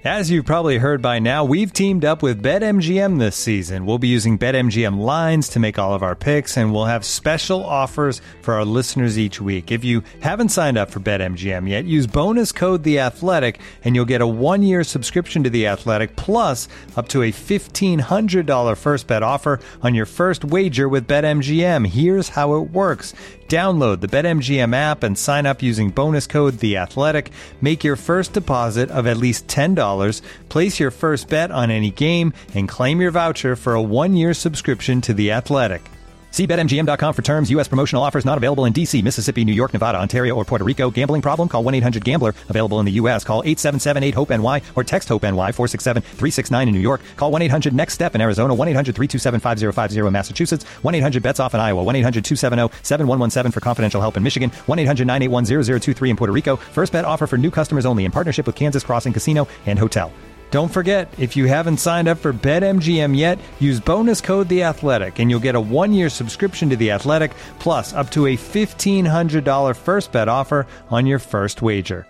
As you've probably heard by now, we've teamed up with BetMGM this season. We'll be using BetMGM lines to make all of our picks, and we'll have special offers for our listeners each week. If you haven't signed up for BetMGM yet, use bonus code The Athletic, and you'll get a 1-year subscription to The Athletic, plus up to a $1,500 first bet offer on your first wager with BetMGM. Here's how it works. Download the BetMGM app and sign up using bonus code The Athletic. Make your first deposit of at least $10. Place your first bet on any game and claim your voucher for a 1-year subscription to The Athletic. See BetMGM.com for terms. U.S. promotional offers not available in D.C., Mississippi, New York, Nevada, Ontario, or Puerto Rico. Gambling problem? Call 1-800-GAMBLER. Available in the U.S. Call 877-8-HOPE-NY or text HOPE-NY 467-369 in New York. Call 1-800-NEXT-STEP in Arizona. 1-800-327-5050 in Massachusetts. 1-800-BETS-OFF in Iowa. 1-800-270-7117 for confidential help in Michigan. 1-800-981-0023 in Puerto Rico. First bet offer for new customers only in partnership with Kansas Crossing Casino and Hotel. Don't forget, if you haven't signed up for BetMGM yet, use bonus code The Athletic, and you'll get a 1-year subscription to The Athletic, plus up to a $1,500 first bet offer on your first wager.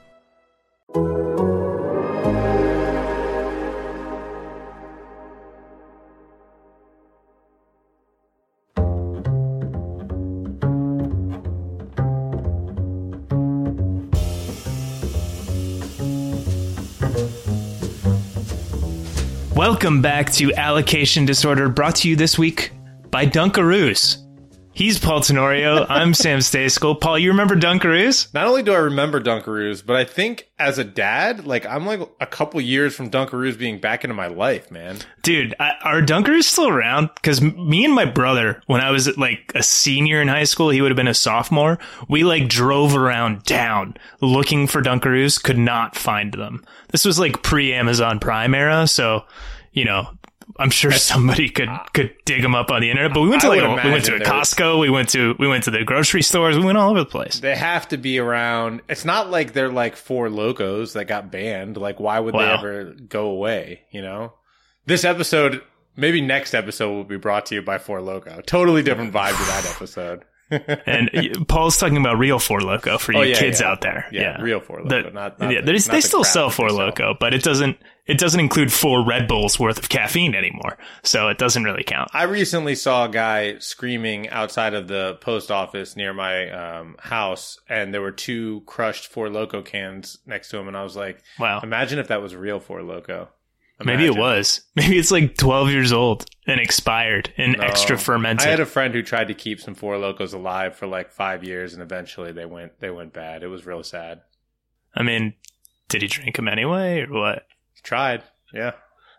Welcome back to Allocation Disorder, brought to you this week by Dunkaroos. He's Paul Tenorio. I'm Sam Stejskal. Paul, you remember Dunkaroos? Not only do I remember Dunkaroos, but I think as a dad, I'm like a couple years from Dunkaroos being back into my life, man. Dude, are Dunkaroos still around? Because me and my brother, when I was like a senior in high school, he would have been a sophomore. We drove around town looking for Dunkaroos, could not find them. This was like pre-Amazon Prime era, so, I'm sure somebody could dig them up on the internet. But we went to a Costco, we went to the grocery stores, we went all over the place. They have to be around. It's not like they're like Four Locos that got banned. Like, why would they ever go away? This episode, maybe next episode, will be brought to you by Four Loko. Totally different vibe to that episode. And Paul's talking about real Four Loko for you kids out there. Yeah, real Four Loko. They still sell Four Loko, but it doesn't include 4 Red Bulls worth of caffeine anymore, so it doesn't really count. I recently saw a guy screaming outside of the post office near my house, and there were 2 crushed Four Loko cans next to him, and I was like, "Wow! Imagine if that was real Four Loko." Maybe it was. Maybe it's like 12 years old and expired and extra fermented. I had a friend who tried to keep some Four Locos alive for like 5 years, and eventually they went bad. It was real sad. I mean, did he drink them anyway, or what? He tried, yeah.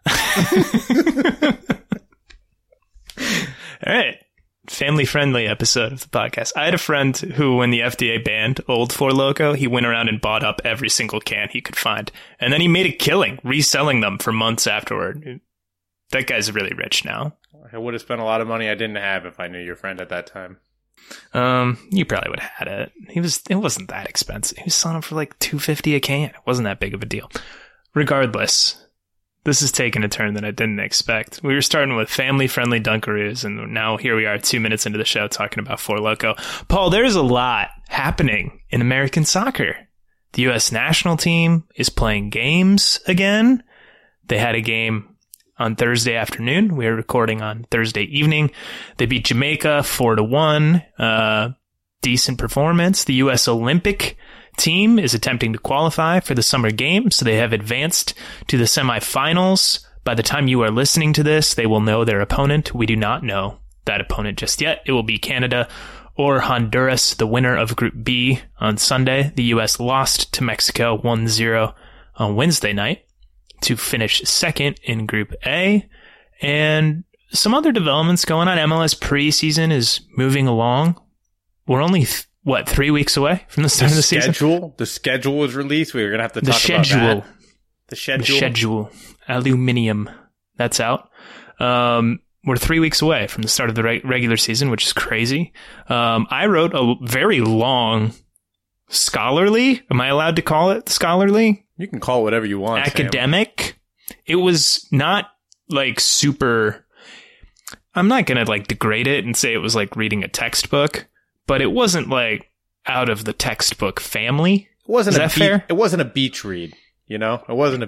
All right. Family-friendly episode of the podcast. I had a friend who, when the FDA banned Old Four Loko, he went around and bought up every single can he could find. And then he made a killing, reselling them for months afterward. That guy's really rich now. I would have spent a lot of money I didn't have if I knew your friend at that time. You probably would have had it. It wasn't that expensive. He was selling them for like $2.50 a can. It wasn't that big of a deal. Regardless, this has taken a turn that I didn't expect. We were starting with family-friendly Dunkaroos, and now here we are 2 minutes into the show talking about Four Loko. Paul, there's a lot happening in American soccer. The U.S. national team is playing games again. They had a game on Thursday afternoon. We are recording on Thursday evening. They beat Jamaica 4-1. Decent performance. The U.S. Olympic team is attempting to qualify for the Summer Games, so they have advanced to the semifinals. By the time you are listening to this, they will know their opponent. We do not know that opponent just yet. It will be Canada or Honduras, the winner of Group B on Sunday. The U.S. lost to Mexico 1-0 on Wednesday night to finish second in Group A. And some other developments going on. MLS preseason is moving along. We're only 3 weeks away from the start of the season? The schedule was released. We were going to have to talk about that. The schedule. Aluminium. That's out. We're 3 weeks away from the start of the regular season, which is crazy. I wrote a very long scholarly. Am I allowed to call it scholarly? You can call it whatever you want. Academic. Sam. It was not like super. I'm not going to degrade it and say it was like reading a textbook. But it wasn't out of the textbook family. It wasn't fair? It wasn't a beach read. You know, it wasn't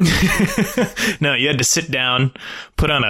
a No, you had to sit down, put on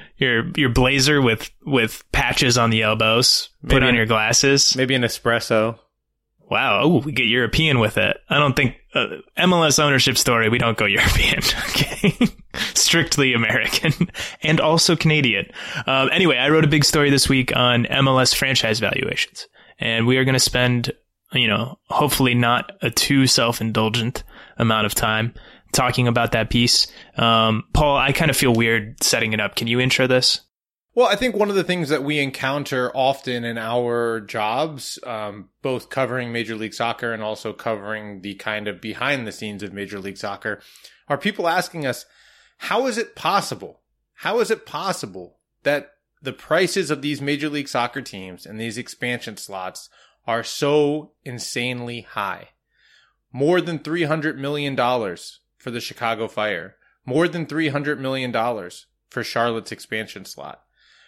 your blazer with patches on the elbows, put on your glasses. Maybe an espresso. Wow. Oh, we get European with it. I don't think MLS ownership story. We don't go European. Okay. Strictly American and also Canadian. Anyway, I wrote a big story this week on MLS franchise valuations, and we are going to spend, hopefully not a too self-indulgent amount of time talking about that piece. Paul, I kind of feel weird setting it up. Can you intro this? Well, I think one of the things that we encounter often in our jobs, both covering Major League Soccer and also covering the kind of behind the scenes of Major League Soccer, are people asking us, how is it possible? How is it possible that the prices of these Major League Soccer teams and these expansion slots are so insanely high? More than $300 million for the Chicago Fire. More than $300 million for Charlotte's expansion slot.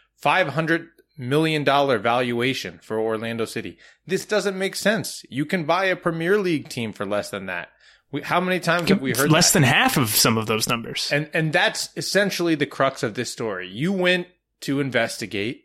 $500 million valuation for Orlando City. This doesn't make sense. You can buy a Premier League team for less than that. How many times have we heard less than half of some of those numbers? And that's essentially the crux of this story. You went to investigate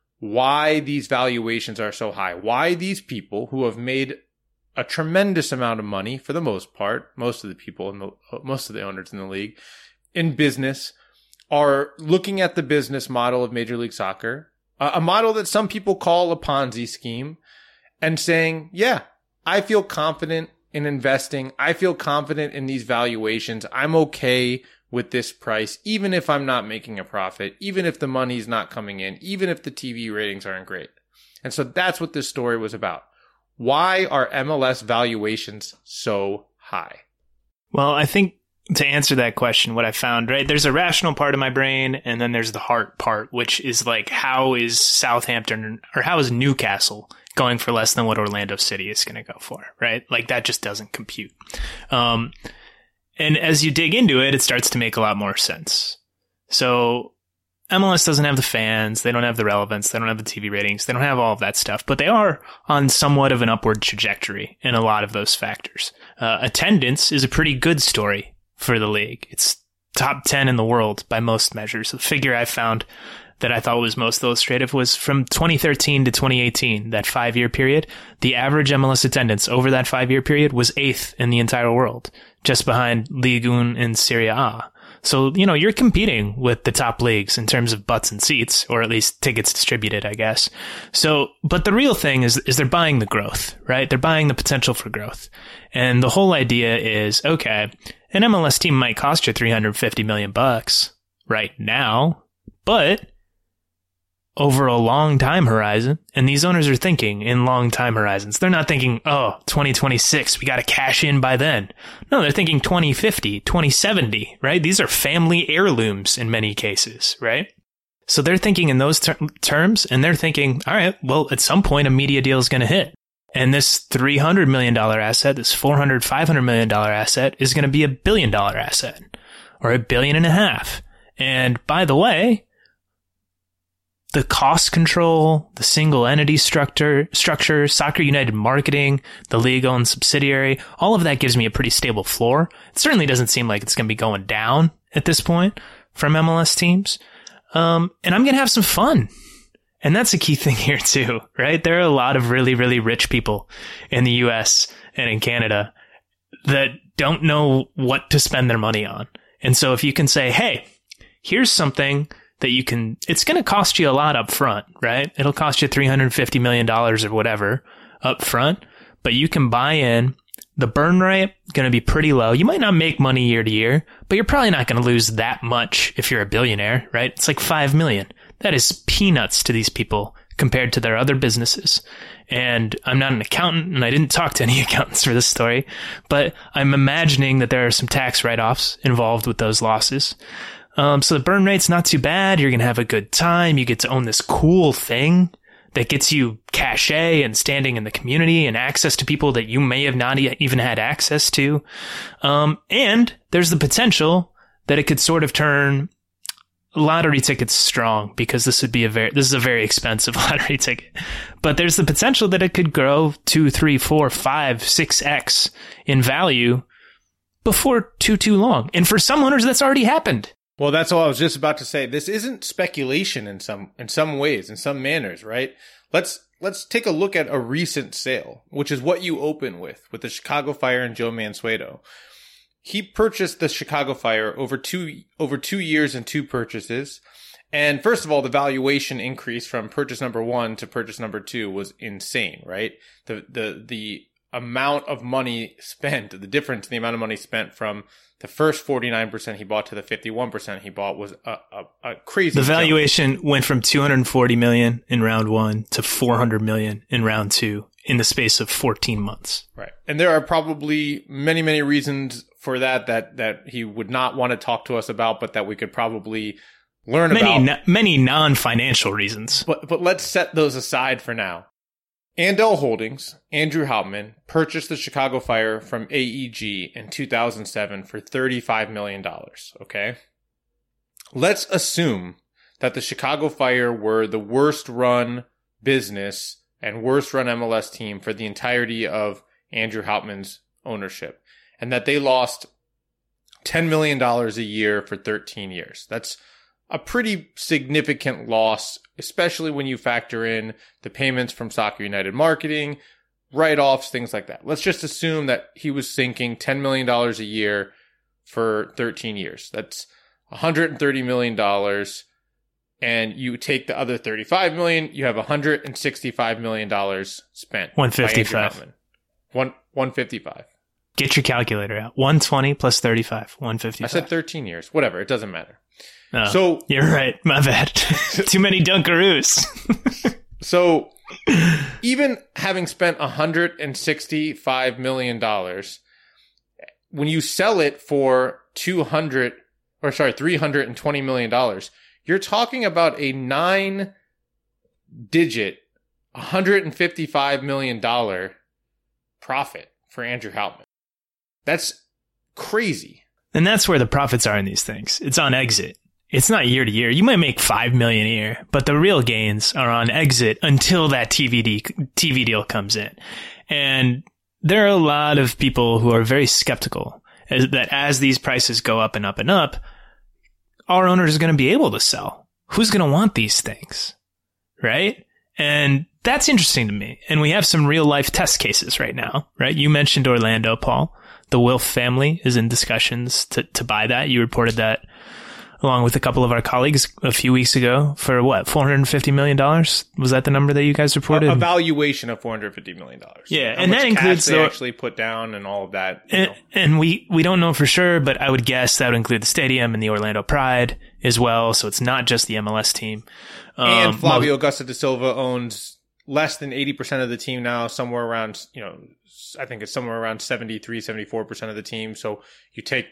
why these valuations are so high. Why these people who have made a tremendous amount of money, for the most part, most of the people, most of the owners in the league, in business, are looking at the business model of Major League Soccer, a model that some people call a Ponzi scheme, and saying, yeah, I feel confident in investing. I feel confident in these valuations. I'm okay with this price, even if I'm not making a profit, even if the money's not coming in, even if the TV ratings aren't great. And so that's what this story was about. Why are MLS valuations so high? Well, I think to answer that question, what I found, right, there's a rational part of my brain, and then there's the heart part, which is like, how is Southampton or how is Newcastle going for less than what Orlando City is going to go for, right? Like, that just doesn't compute. And as you dig into it, it starts to make a lot more sense. So MLS doesn't have the fans, they don't have the relevance, they don't have the TV ratings, they don't have all of that stuff, but they are on somewhat of an upward trajectory in a lot of those factors. Attendance is a pretty good story for the league. It's top 10 in the world by most measures. The figure I found that I thought was most illustrative was from 2013 to 2018, that 5-year period. The average MLS attendance over that 5-year period was 8th in the entire world, just behind Ligue 1 and Serie A. So, you're competing with the top leagues in terms of butts and seats, or at least tickets distributed, I guess. So, but the real thing is they're buying the growth, right? They're buying the potential for growth. And the whole idea is, okay, an MLS team might cost you $350 million right now, but over a long time horizon, and these owners are thinking in long time horizons. They're not thinking, 2026, we got to cash in by then. No, they're thinking 2050, 2070, right? These are family heirlooms in many cases, right? So they're thinking in those terms, and they're thinking, all right, well, at some point a media deal is going to hit. And this $300 million asset, this $500 million asset is going to be $1 billion asset, or $1.5 billion. And by the way, the cost control, the single entity structure, Soccer United marketing, the league-owned subsidiary, all of that gives me a pretty stable floor. It certainly doesn't seem like it's going to be going down at this point from MLS teams. And I'm going to have some fun. And that's a key thing here too, right? There are a lot of really, really rich people in the US and in Canada that don't know what to spend their money on. And so if you can say, hey, here's something that you can, it's going to cost you a lot up front, right? It'll cost you $350 million or whatever up front, but you can buy in. The burn rate going to be pretty low. You might not make money year to year, but you're probably not going to lose that much if you're a billionaire, right? It's like $5 million. That is peanuts to these people compared to their other businesses. And I'm not an accountant, and I didn't talk to any accountants for this story, but I'm imagining that there are some tax write-offs involved with those losses. So the burn rate's not too bad. You're going to have a good time. You get to own this cool thing that gets you cachet and standing in the community and access to people that you may have not even had access to. And there's the potential that it could sort of turn lottery tickets strong, because this is a very expensive lottery ticket. But there's the potential that it could grow 2, 3, 4, 5, 6x in value before too long. And for some owners, that's already happened. Well, that's all I was just about to say. This isn't speculation in some ways, in some manners, right? Let's take a look at a recent sale, which is what you open with the Chicago Fire and Joe Mansueto. He purchased the Chicago Fire over 2 years and 2 purchases. And first of all, the valuation increase from purchase number 1 to purchase number 2 was insane, right? The amount of money spent, the difference in the amount of money spent from the first 49% he bought to the 51% he bought was a crazy. The valuation went from $240 million in round 1 to $400 million in round 2 in the space of 14 months. Right. And there are probably many, many reasons for that he would not want to talk to us about, but that we could probably learn about. Many non-financial reasons. But let's set those aside for now. Andel Holdings, Andrew Hauptman, purchased the Chicago Fire from AEG in 2007 for $35 million, okay? Let's assume that the Chicago Fire were the worst run business and worst run MLS team for the entirety of Andrew Hauptman's ownership, and that they lost $10 million a year for 13 years. That's a pretty significant loss, especially when you factor in the payments from Soccer United marketing, write-offs, things like that. Let's just assume that he was sinking $10 million a year for 13 years. That's $130 million. And you take the other $35 million, you have $165 million spent. 155. 155. Get your calculator out. 120 plus 35. 155. I said 13 years. Whatever. It doesn't matter. Oh, so you're right. My bad. Too many Dunkaroos. So even having spent $165 million, when you sell it for $320 million, you're talking about a 9-digit $155 million profit for Andrew Hauptman. That's crazy. And that's where the profits are in these things. It's on exit. It's not year to year. You might make $5 million a year, but the real gains are on exit until that TV deal comes in. And there are a lot of people who are very skeptical that as these prices go up and up and up, our owners are going to be able to sell. Who's going to want these things? Right? And that's interesting to me. And we have some real life test cases right now, right? You mentioned Orlando, Paul. The Wilf family is in discussions to buy that. You reported that along with a couple of our colleagues a few weeks ago for what, $450 million? Was that the number that you guys reported? A valuation of $450 million. Yeah, and that includes they actually put down and all of that. And we don't know for sure, but I would guess that would include the stadium and the Orlando Pride as well. So it's not just the MLS team. And Flavio Augusto da Silva owns less than 80% of the team now, somewhere around, I think it's somewhere around 74% of the team. So you take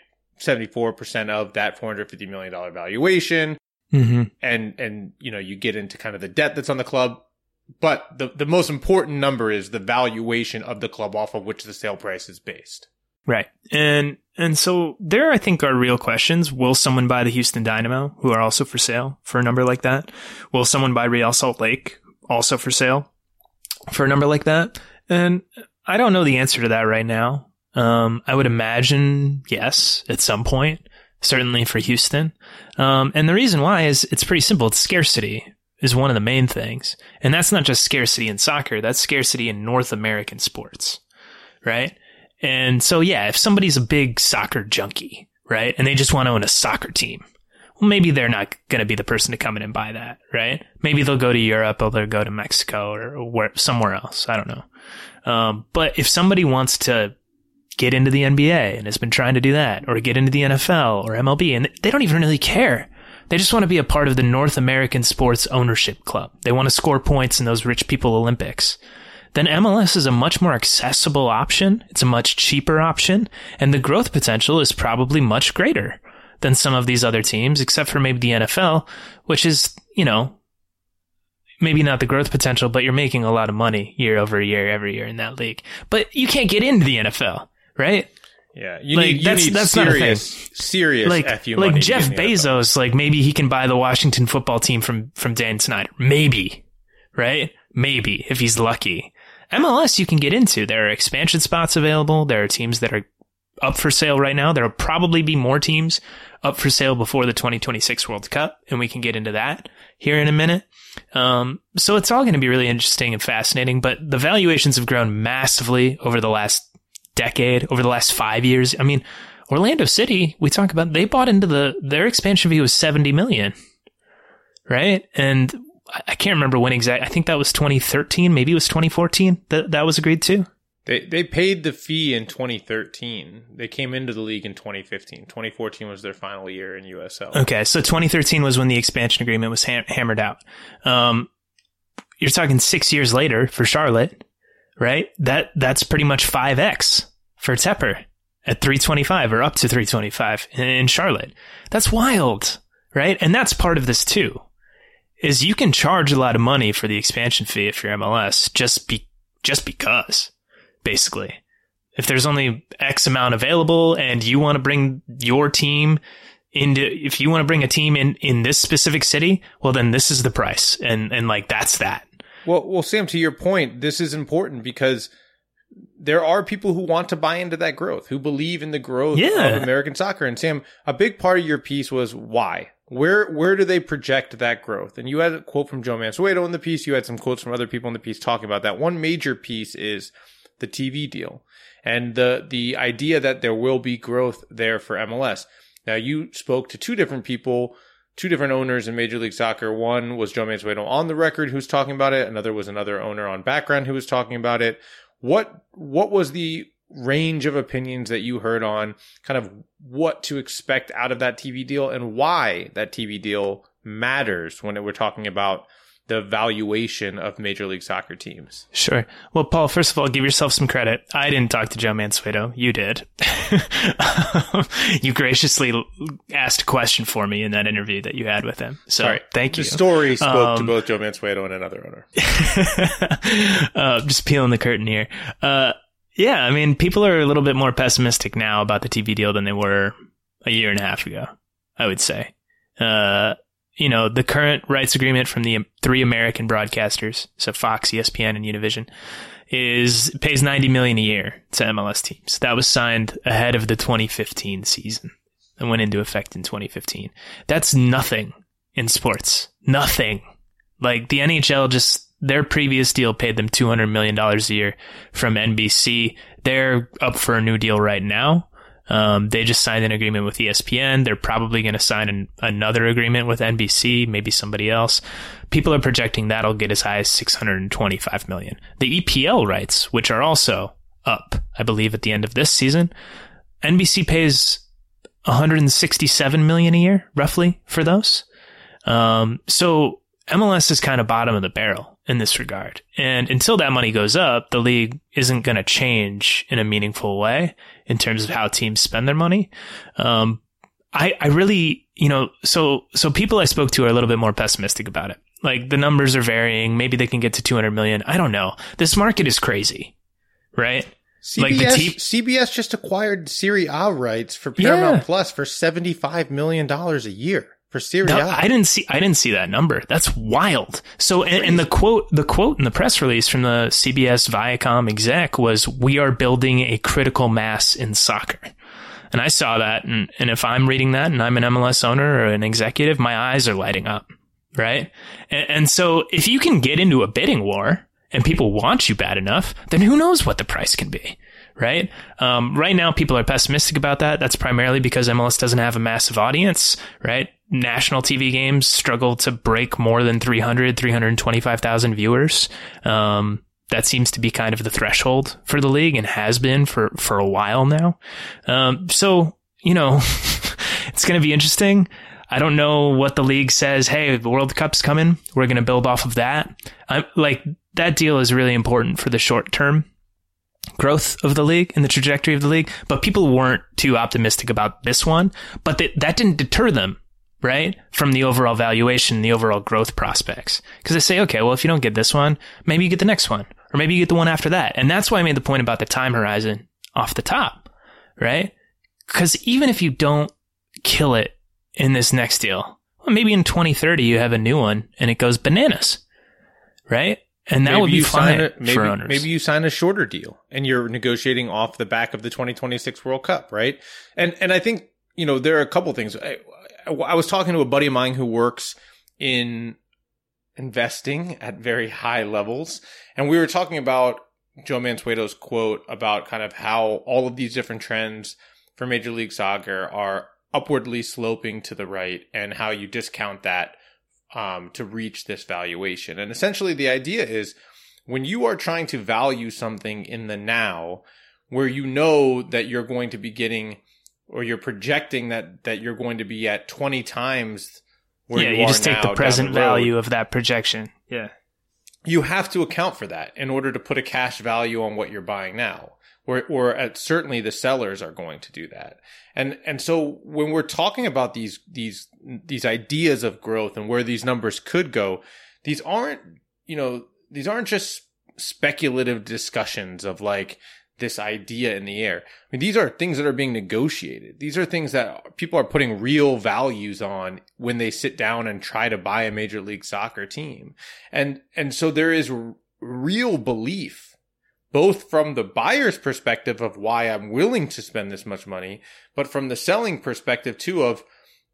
74% of that $450 million valuation. Mm-hmm. And you get into kind of the debt that's on the club. But the most important number is the valuation of the club off of which the sale price is based. Right. And so there, I think, are real questions. Will someone buy the Houston Dynamo, who are also for sale, for a number like that? Will someone buy Real Salt Lake, also for sale, for a number like that? And I don't know the answer to that right now. I would imagine yes, at some point, certainly for Houston. And the reason why is it's pretty simple. It's scarcity is one of the main things. And that's not just scarcity in soccer. That's scarcity in North American sports, right? And so, yeah, if somebody's a big soccer junkie, right, and they just want to own a soccer team, well, maybe they're not going to be the person to come in and buy that, right? Maybe they'll go to Europe or they'll go to Mexico or somewhere else. I don't know. But if somebody wants to get into the NBA and has been trying to do that, or get into the NFL or MLB, and they don't even really care. They just want to be a part of the North American sports ownership club. They want to score points in those rich people Olympics. Then MLS is a much more accessible option. It's a much cheaper option, and the growth potential is probably much greater than some of these other teams, except for maybe the NFL, which is, maybe not the growth potential, but you're making a lot of money year over year, every year in that league. But you can't get into the NFL, right? Yeah, you need serious, not a thing. Serious FU money. Like Jeff Bezos, maybe he can buy the Washington football team from Dan Snyder. Maybe, right? Maybe, if he's lucky. MLS you can get into. There are expansion spots available. There are teams that are up for sale right now. There will probably be more teams up for sale before the 2026 World Cup, and we can get into that here in a minute. So it's all going to be really interesting and fascinating, but the valuations have grown massively over the last decade, over the last 5 years. I mean, Orlando City, we talk about, they bought into their expansion fee was $70 million, right? And I can't remember when exactly. I think that was 2013, maybe it was 2014 that was agreed to. They paid the fee in 2013. They came into the league in 2015. 2014 was their final year in USL. Okay, so 2013 was when the expansion agreement was hammered out. You're talking 6 years later for Charlotte, right? That's pretty much 5x for Tepper at 325 or up to 325 in Charlotte. That's wild, right? And that's part of this too, is you can charge a lot of money for the expansion fee if you're MLS just because. Basically, if there's only X amount available and you want to bring your team if you want to bring a team in this specific city, well, then this is the price. And like, that's that. Well, Sam, to your point, this is important because there are people who want to buy into that growth, who believe in the growth of American soccer. And Sam, a big part of your piece was why? Where do they project that growth? And you had a quote from Joe Mansueto in the piece. You had some quotes from other people in the piece talking about that. One major piece is the TV deal and the idea that there will be growth there for MLS. Now, you spoke to two different people, two different owners in Major League Soccer. One was Joe Mansueto on the record who's talking about it. Another was another owner on background who was talking about it. What was the range of opinions that you heard on kind of what to expect out of that TV deal and why that TV deal matters when we're talking about the valuation of Major League Soccer teams? Sure. Well, Paul, first of all, give yourself some credit. I didn't talk to Joe Mansueto. You did. You graciously asked a question for me in that interview that you had with him. So thank you. The story spoke to both Joe Mansueto and another owner. Just peeling the curtain here. Yeah, I mean, people are a little bit more pessimistic now about the TV deal than they were a year and a half ago, I would say. The current rights agreement from the three American broadcasters, so Fox, ESPN, and Univision, pays $90 million a year to MLS teams. That was signed ahead of the 2015 season and went into effect in 2015. That's nothing in sports. Nothing. Like the NHL their previous deal paid them $200 million a year from NBC. They're up for a new deal right now. They just signed an agreement with ESPN. They're probably going to sign another agreement with NBC, maybe somebody else. People are projecting that'll get as high as $625 million. The EPL rights, which are also up, I believe, at the end of this season, NBC pays $167 million a year, roughly, for those. So MLS is kind of bottom of the barrel in this regard. And until that money goes up, the league isn't going to change in a meaningful way in terms of how teams spend their money. I really, so people I spoke to are a little bit more pessimistic about it. Like the numbers are varying. Maybe they can get to 200 million. I don't know. This market is crazy, right? CBS just acquired Serie A rights for Paramount Plus for $75 million a year. For Serie A. I didn't see that number. That's wild. So, and the quote in the press release from the CBS Viacom exec was, "We are building a critical mass in soccer." And I saw that. And if I'm reading that and I'm an MLS owner or an executive, my eyes are lighting up. Right. And so if you can get into a bidding war and people want you bad enough, then who knows what the price can be. Right. Right now, people are pessimistic about that. That's primarily because MLS doesn't have a massive audience. Right. National TV games struggle to break more than 325,000 viewers. That seems to be kind of the threshold for the league and has been for a while now. So, it's going to be interesting. I don't know what the league says. Hey, the World Cup's coming. We're going to build off of that. That deal is really important for the short term growth of the league and the trajectory of the league. But people weren't too optimistic about this one. But that didn't deter them, right, from the overall valuation, the overall growth prospects. Because they say, okay, well, if you don't get this one, maybe you get the next one. Or maybe you get the one after that. And that's why I made the point about the time horizon off the top, right? Because even if you don't kill it in this next deal, well, maybe in 2030 you have a new one and it goes bananas, right? And that would be fine for owners. Maybe you sign a shorter deal and you're negotiating off the back of the 2026 World Cup, right? And I think, there are a couple things. I was talking to a buddy of mine who works in investing at very high levels, and we were talking about Joe Mansueto's quote about kind of how all of these different trends for Major League Soccer are upwardly sloping to the right, and how you discount that to reach this valuation. And essentially the idea is, when you are trying to value something in the now, where you know that you're going to be getting, or you're projecting that you're going to be at 20 times where you just take the present value of that projection. Yeah. You have to account for that in order to put a cash value on what you're buying now. Or certainly the sellers are going to do that. And so when we're talking about these ideas of growth and where these numbers could go, these aren't just speculative discussions of like this idea in the air. I mean, these are things that are being negotiated. These are things that people are putting real values on when they sit down and try to buy a Major League Soccer team. And so there is real belief, both from the buyer's perspective of why I'm willing to spend this much money, but from the selling perspective too of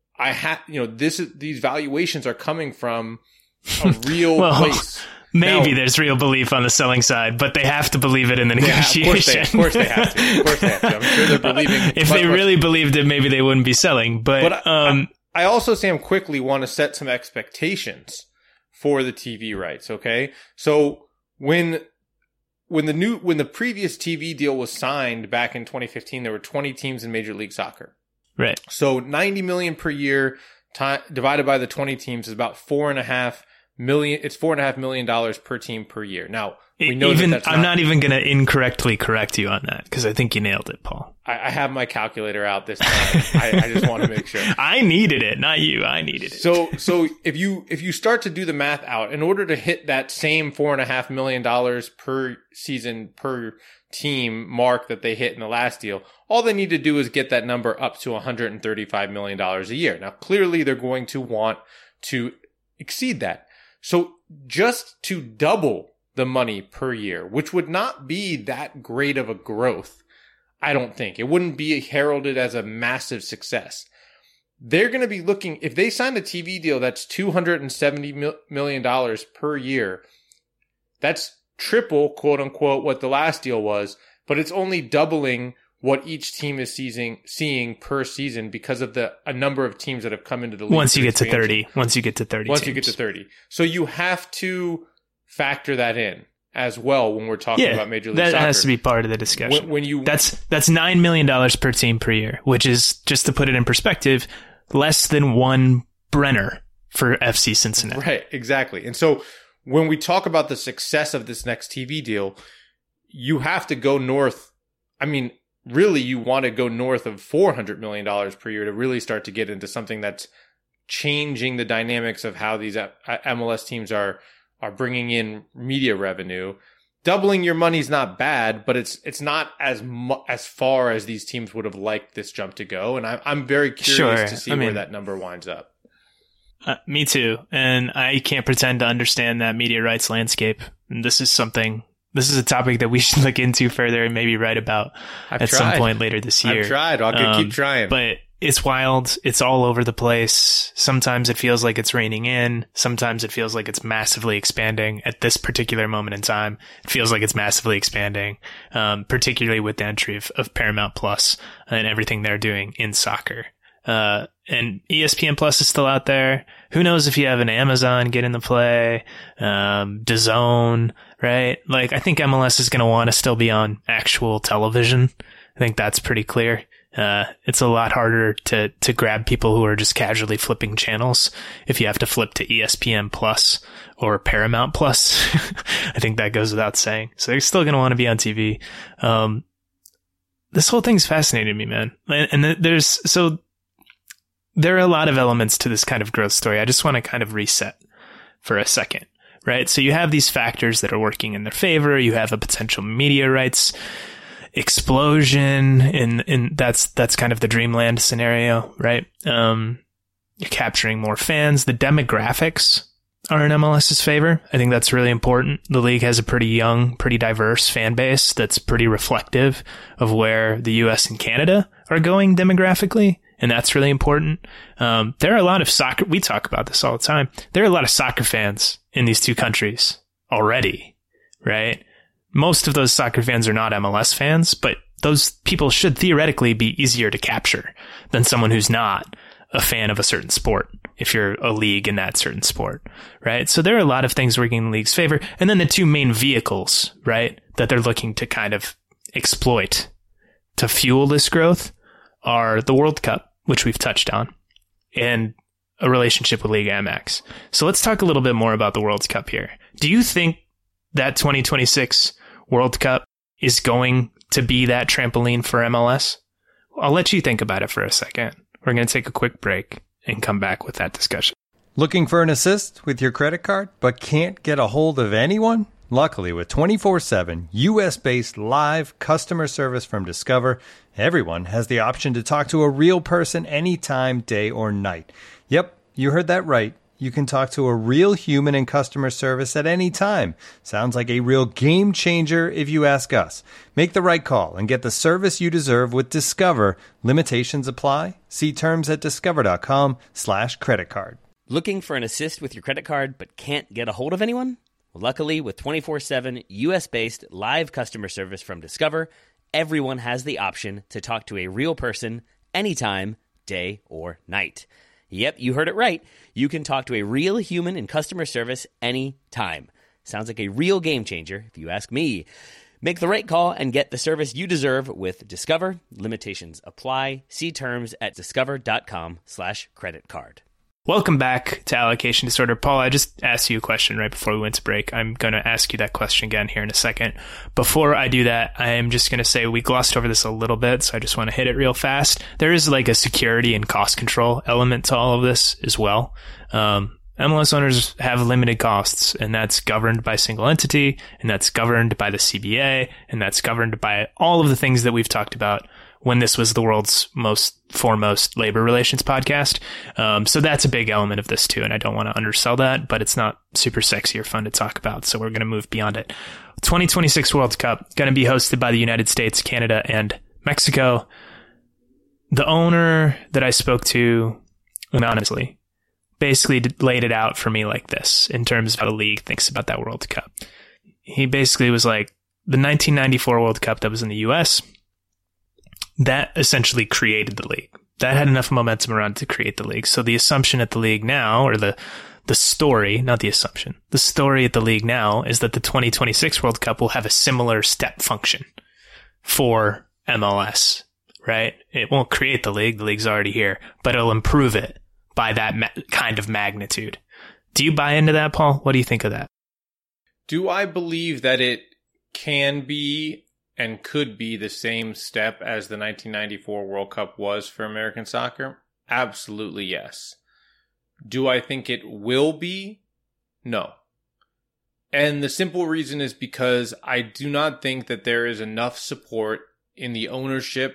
these valuations are coming from a real place. Maybe there's real belief on the selling side, but they have to believe it in the negotiation. Of course they have to. I'm sure they're believing. If they really believed it, maybe they wouldn't be selling. But I also, Sam, quickly want to set some expectations for the TV rights. Okay, so when the previous TV deal was signed back in 2015, there were 20 teams in Major League Soccer. Right. So $90 million per year divided by the 20 teams is about $4.5 million. It's $4.5 million per team per year. Now we know I'm not even going to incorrectly correct you on that, because I think you nailed it, Paul. I have my calculator out this time. I just want to make sure. I needed it, not you. I needed it. So if you start to do the math out, in order to hit that same $4.5 million per season per team mark that they hit in the last deal, all they need to do is get that number up to $135 million a year. Now, clearly they're going to want to exceed that. So just to double the money per year, which would not be that great of a growth, I don't think. It wouldn't be heralded as a massive success. They're going to be looking, if they sign a TV deal that's $270 million per year, that's triple, quote unquote, what the last deal was, but it's only doubling what each team is seeing per season because of a number of teams that have come into the league. Once you get to 30 teams. So you have to factor that in as well when we're talking about Major League Soccer. That has to be part of the discussion. That's $9 million per team per year, which is, just to put it in perspective, less than one Brenner for FC Cincinnati. Right, exactly. And so when we talk about the success of this next TV deal, you have to go north. I mean, really, you want to go north of $400 million per year to really start to get into something that's changing the dynamics of how these MLS teams are bringing in media revenue. Doubling your money's not bad, but it's not as far as these teams would have liked this jump to go. And I'm very curious to see where that number winds up. Me too. And I can't pretend to understand that media rights landscape. And this is a topic that we should look into further and maybe write about some point later this year. I've tried. I'll keep trying. But it's wild. It's all over the place. Sometimes it feels like it's reining in. Sometimes it feels like it's massively expanding. At this particular moment in time, it feels like it's massively expanding, particularly with the entry of Paramount Plus and everything they're doing in soccer. And ESPN Plus is still out there. Who knows if you have an Amazon get into play, DAZN, right? Like, I think MLS is going to want to still be on actual television. I think that's pretty clear. It's a lot harder to grab people who are just casually flipping channels if you have to flip to ESPN Plus or Paramount Plus. I think that goes without saying. So they're still going to want to be on TV. This whole thing's fascinated me, man. And there are a lot of elements to this kind of growth story. I just want to kind of reset for a second, right? So you have these factors that are working in their favor. You have a potential media rights explosion, and that's kind of the dreamland scenario, right? You're capturing more fans. The demographics are in MLS's favor. I think that's really important. The league has a pretty young, pretty diverse fan base that's pretty reflective of where the US and Canada are going demographically, and that's really important. There are a lot of soccer, we talk about this all the time, there are a lot of soccer fans in these two countries already, right? Most of those soccer fans are not MLS fans, but those people should theoretically be easier to capture than someone who's not a fan of a certain sport, if you're a league in that certain sport, right? So there are a lot of things working in the league's favor. And then the two main vehicles, right, that they're looking to kind of exploit to fuel this growth are the World Cup, which we've touched on, and a relationship with Liga MX. So let's talk a little bit more about the World Cup here. Do you think that 2026 World Cup is going to be that trampoline for MLS? I'll let you think about it for a second. We're going to take a quick break and come back with that discussion. Looking for an assist with your credit card, but can't get a hold of anyone? Luckily, with 24/7 U.S.-based live customer service from Discover, everyone has the option to talk to a real person anytime, day or night. Yep, you heard that right. You can talk to a real human in customer service at any time. Sounds like a real game changer if you ask us. Make the right call and get the service you deserve with Discover. Limitations apply. See terms at discover.com/creditcard. Looking for an assist with your credit card but can't get a hold of anyone? Luckily, with 24/7 U.S.-based live customer service from Discover, everyone has the option to talk to a real person anytime, day or night. Yep, you heard it right. You can talk to a real human in customer service anytime. Sounds like a real game changer, if you ask me. Make the right call and get the service you deserve with Discover. Limitations apply. See terms at discover.com/creditcard. Welcome back to Allocation Disorder. Paul, I just asked you a question right before we went to break. I'm going to ask you that question again here in a second. Before I do that, I am just going to say we glossed over this a little bit, so I just want to hit it real fast. There is like a security and cost control element to all of this as well. MLS owners have limited costs, and that's governed by single entity, and that's governed by the CBA, and that's governed by all of the things that we've talked about when this was the world's most foremost labor relations podcast. So that's a big element of this too, and I don't want to undersell that, but it's not super sexy or fun to talk about, so we're going to move beyond it. 2026 World Cup, going to be hosted by the United States, Canada, and Mexico. The owner that I spoke to anonymously basically laid it out for me like this in terms of how the league thinks about that World Cup. He basically was like, the 1994 World Cup that was in the US, that essentially created the league. That had enough momentum around to create the league. So the assumption at the league now, or the story, not the assumption, the story at the league now is that the 2026 World Cup will have a similar step function for MLS, right? It won't create the league's already here, but it'll improve it by that kind of magnitude. Do you buy into that, Paul? What do you think of that? Do I believe that it can be and could be the same step as the 1994 World Cup was for American soccer? Absolutely yes. Do I think it will be? No. And the simple reason is because I do not think that there is enough support in the ownership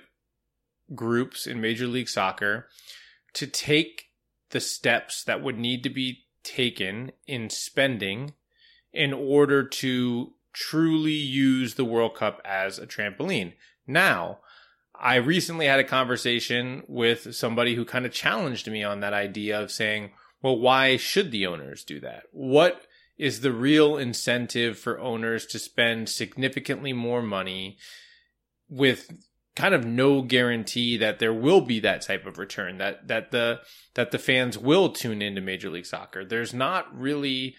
groups in Major League Soccer to take the steps that would need to be taken in spending in order to truly use the World Cup as a trampoline. Now, I recently had a conversation with somebody who kind of challenged me on that idea of saying, well, why should the owners do that? What is the real incentive for owners to spend significantly more money with kind of no guarantee that there will be that type of return, that the fans will tune into Major League Soccer? There's not really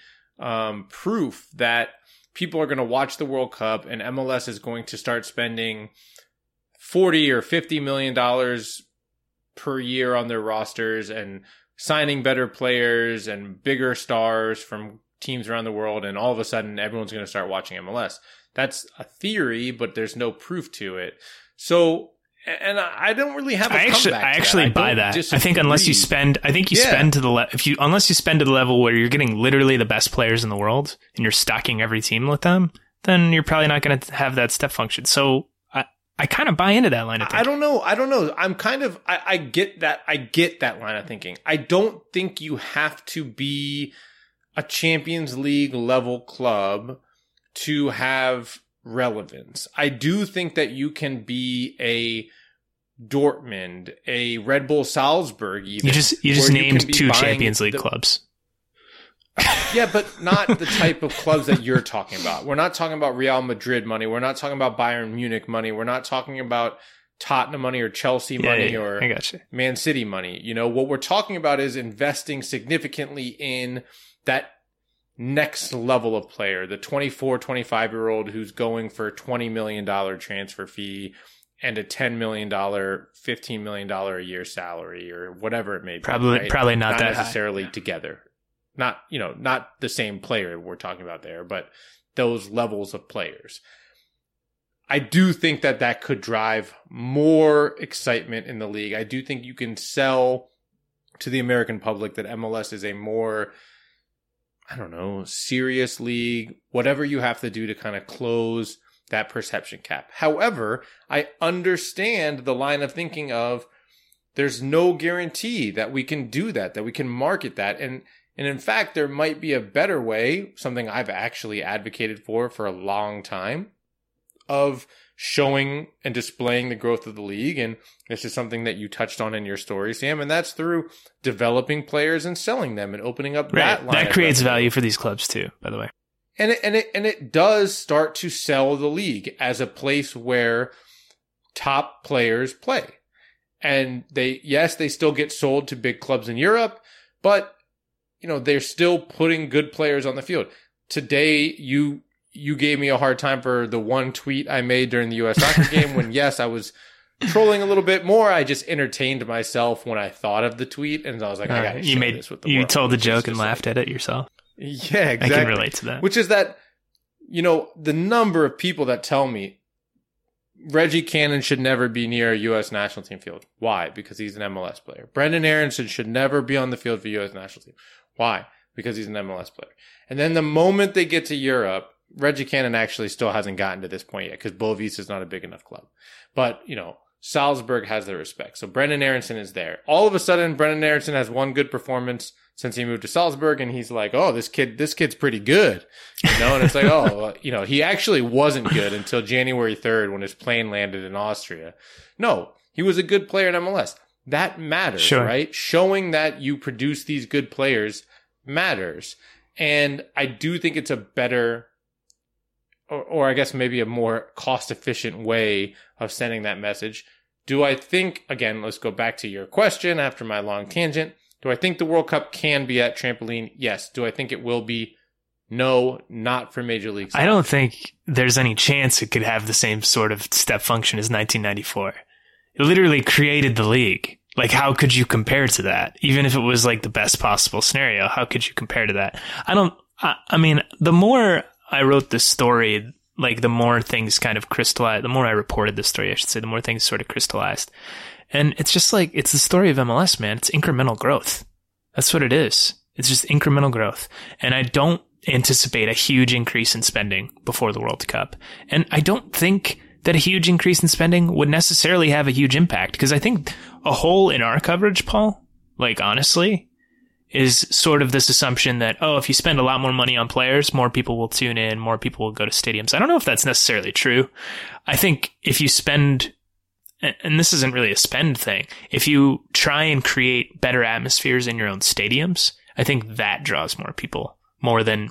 proof that people are going to watch the World Cup and MLS is going to start spending $40 or $50 million per year on their rosters and signing better players and bigger stars from teams around the world, and all of a sudden everyone's going to start watching MLS. That's a theory, but there's no proof to it. So, and I don't really have a comeback. I actually buy that. I think unless you spend, spend to the unless you spend to the level where you're getting literally the best players in the world and you're stocking every team with them, then you're probably not going to have that step function. So I kind of buy into that line of thinking. I don't know. I'm kind of, I get that. I get that line of thinking. I don't think you have to be a Champions League level club to have relevance. I do think that you can be a Dortmund, a Red Bull Salzburg, even. You just named two Champions League clubs. Yeah, but not the type of clubs that you're talking about. We're not talking about Real Madrid money. We're not talking about Bayern Munich money. We're not talking about Tottenham money or Chelsea money or Man City money. You know, what we're talking about is investing significantly in that next level of player, the 24, 25-year-old who's going for a $20 million transfer fee and a $10 million, $15 million a year salary or whatever it may be. Probably not that necessarily high. Together. Not the same player we're talking about there, but those levels of players. I do think that could drive more excitement in the league. I do think you can sell to the American public that MLS is a more, serious league, whatever you have to do to kind of close that perception cap. However, I understand the line of thinking of there's no guarantee that we can do that we can market that. And in fact, there might be a better way, something I've actually advocated for a long time, of showing and displaying the growth of the league. And this is something that you touched on in your story, Sam, and that's through developing players and selling them and opening up that line. That creates value for these clubs too, by the way. And it does start to sell the league as a place where top players play. And they still get sold to big clubs in Europe, but they're still putting good players on the field. Today, you gave me a hard time for the one tweet I made during the U.S. soccer game when, yes, I was trolling a little bit more. I just entertained myself when I thought of the tweet, and I was like, I got to share this with the world. You told the joke and laughed at it yourself? Yeah, exactly. I can relate to that. Which is that, the number of people that tell me Reggie Cannon should never be near a U.S. national team field. Why? Because he's an MLS player. Brendan Aronson should never be on the field for U.S. national team. Why? Because he's an MLS player. And then the moment they get to Europe, Reggie Cannon actually still hasn't gotten to this point yet because Boavista is not a big enough club. But, Salzburg has their respect. So Brendan Aronson is there. All of a sudden, Brendan Aronson has one good performance since he moved to Salzburg, and he's like, oh, this kid's pretty good. And it's like, oh, he actually wasn't good until January 3rd when his plane landed in Austria. No, he was a good player in MLS. That matters, right? Showing that you produce these good players matters. And I do think it's a better, or I guess maybe a more cost-efficient way of sending that message. Do I think, again, let's go back to your question after my long tangent. Do I think the World Cup can be at Trampoline? Yes. Do I think it will be? No, not for Major League Soccer. I don't think there's any chance it could have the same sort of step function as 1994. It literally created the league. Like, how could you compare to that? Even if it was like the best possible scenario, how could you compare to that? I mean, the more I wrote this story, like the more things kind of crystallized, the more I reported this story, I should say, the more things sort of crystallized. And it's just like, it's the story of MLS, man. It's incremental growth. That's what it is. It's just incremental growth. And I don't anticipate a huge increase in spending before the World Cup. And I don't think that a huge increase in spending would necessarily have a huge impact, because I think a hole in our coverage, Paul, like honestly, is sort of this assumption that, if you spend a lot more money on players, more people will tune in, more people will go to stadiums. I don't know if that's necessarily true. I think if you spend, and this isn't really a spend thing, if you try and create better atmospheres in your own stadiums, I think that draws more people, more than,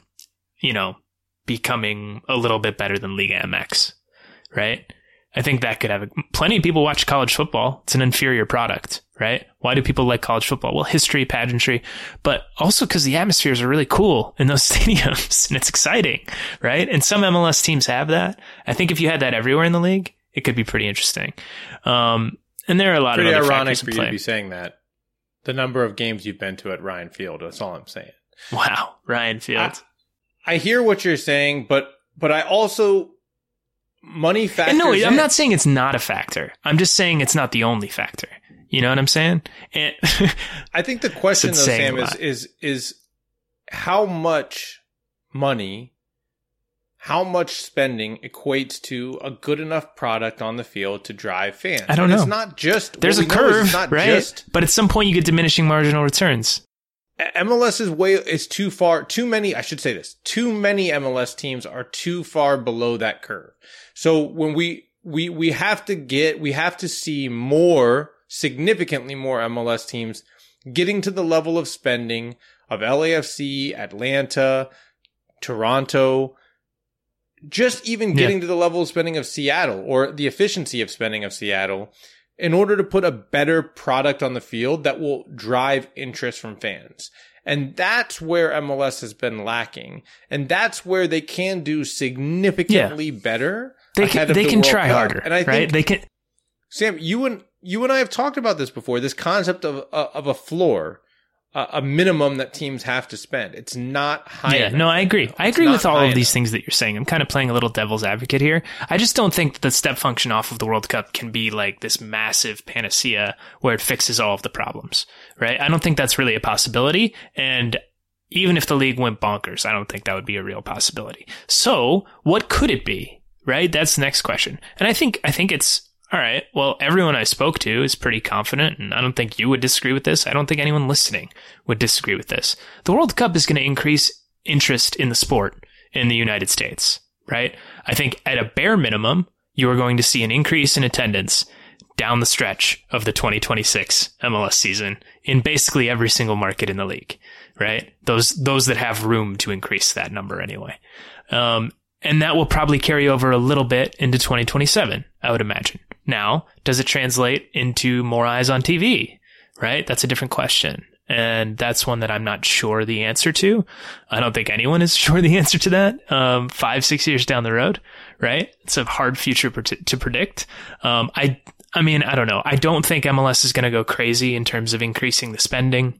becoming a little bit better than Liga MX, right? I think that could have plenty of people watch college football. It's an inferior product, right? Why do people like college football? Well, history, pageantry, but also because the atmospheres are really cool in those stadiums and it's exciting, right? And some MLS teams have that. I think if you had that everywhere in the league, it could be pretty interesting. And there are a lot of other ironic factors for you to be saying that. The number of games you've been to at Ryan Field, that's all I'm saying. Wow, Ryan Field. I hear what you're saying, but I also, money factors. No, I'm not saying it's not a factor. I'm just saying it's not the only factor. You know what I'm saying? And I think the question, though, Sam, is how much money, how much spending equates to a good enough product on the field to drive fans? I don't know. It's not just... There's a curve, right? But at some point you get diminishing marginal returns. MLS's way is too far. Too many MLS teams are too far below that curve. So when we have to see significantly more MLS teams getting to the level of spending of LAFC, Atlanta, Toronto, just even getting to the level of spending of Seattle, or the efficiency of spending of Seattle, in order to put a better product on the field that will drive interest from fans. And that's where MLS has been lacking. And that's where they can do significantly better. They can try harder. And I think, they can. Sam, you and I have talked about this before, this concept of a floor. A minimum that teams have to spend. It's not high. Yeah, no, I agree. I agree with all of these things that you're saying. I'm kind of playing a little devil's advocate here. I just don't think that the step function off of the World Cup can be like this massive panacea where it fixes all of the problems, right? I don't think that's really a possibility. And even if the league went bonkers, I don't think that would be a real possibility. So what could it be, right? That's the next question. And I think it's, all right, well, everyone I spoke to is pretty confident, and I don't think you would disagree with this. I don't think anyone listening would disagree with this. The World Cup is going to increase interest in the sport in the United States, right? I think at a bare minimum, you are going to see an increase in attendance down the stretch of the 2026 MLS season in basically every single market in the league, right? Those that have room to increase that number anyway. And that will probably carry over a little bit into 2027, I would imagine. Now, does it translate into more eyes on TV, right? That's a different question. And that's one that I'm not sure the answer to. I don't think anyone is sure the answer to that 5-6 years down the road, right? It's a hard future to predict. I mean, I don't know. I don't think MLS is going to go crazy in terms of increasing the spending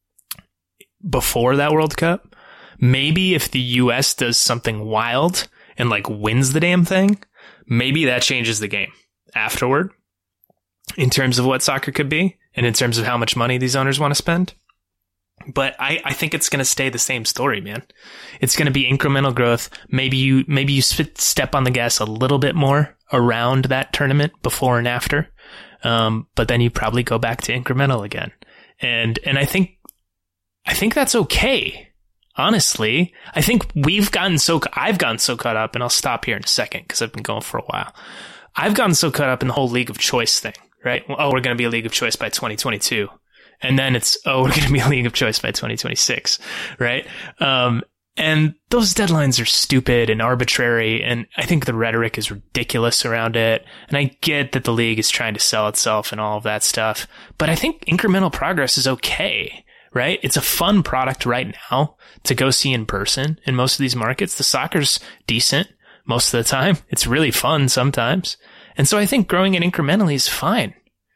before that World Cup. Maybe if the US does something wild and like wins the damn thing, maybe that changes the game afterward in terms of what soccer could be and in terms of how much money these owners want to spend. But I think it's going to stay the same story, man. It's going to be incremental growth. Maybe you step on the gas a little bit more around that tournament before and after. But then you probably go back to incremental again. And I think that's okay. Honestly, I think I've gotten so caught up, and I'll stop here in a second because I've been going for a while. I've gotten so caught up in the whole league of choice thing, right? Oh, we're going to be a league of choice by 2022. And then it's, oh, we're going to be a league of choice by 2026, right? And those deadlines are stupid and arbitrary. And I think the rhetoric is ridiculous around it. And I get that the league is trying to sell itself and all of that stuff. But I think incremental progress is okay. Right? It's a fun product right now to go see in person in most of these markets. The soccer's decent most of the time. It's really fun sometimes. And so I think growing it incrementally is fine.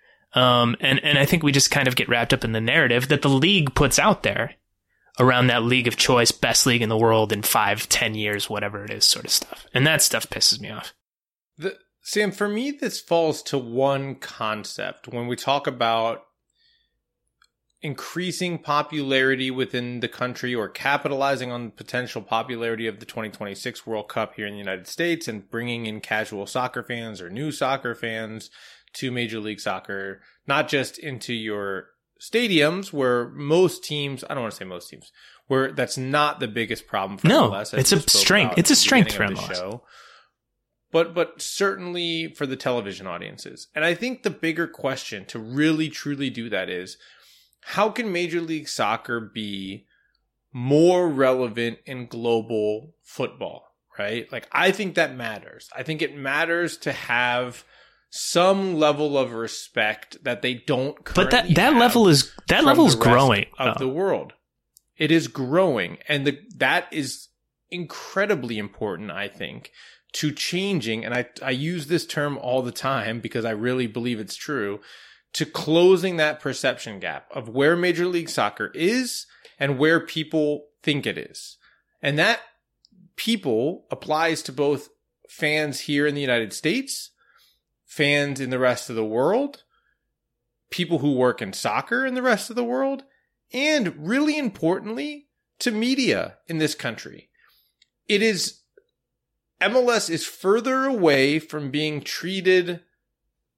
And I think we just kind of get wrapped up in the narrative that the league puts out there around that league of choice, best league in the world in 5-10 years, whatever it is, sort of stuff. And that stuff pisses me off. Sam, for me, this falls to one concept when we talk about increasing popularity within the country or capitalizing on the potential popularity of the 2026 World Cup here in the United States and bringing in casual soccer fans or new soccer fans to Major League Soccer, not just into your stadiums where most teams, I don't want to say most teams, where that's not the biggest problem for MLS. It's a strength. It's a strength for MLS. Show, but certainly for the television audiences. And I think the bigger question to really truly do that is, how can Major League Soccer be more relevant in global football, right? Like, I think that matters. I think it matters to have some level of respect that they don't currently have. But that level is growing of the world. It is growing, and that is incredibly important, I think, to changing, and I use this term all the time because I really believe it's true, to closing that perception gap of where Major League Soccer is and where people think it is. And that people applies to both fans here in the United States, fans in the rest of the world, people who work in soccer in the rest of the world, and really importantly, to media in this country. MLS is further away from being treated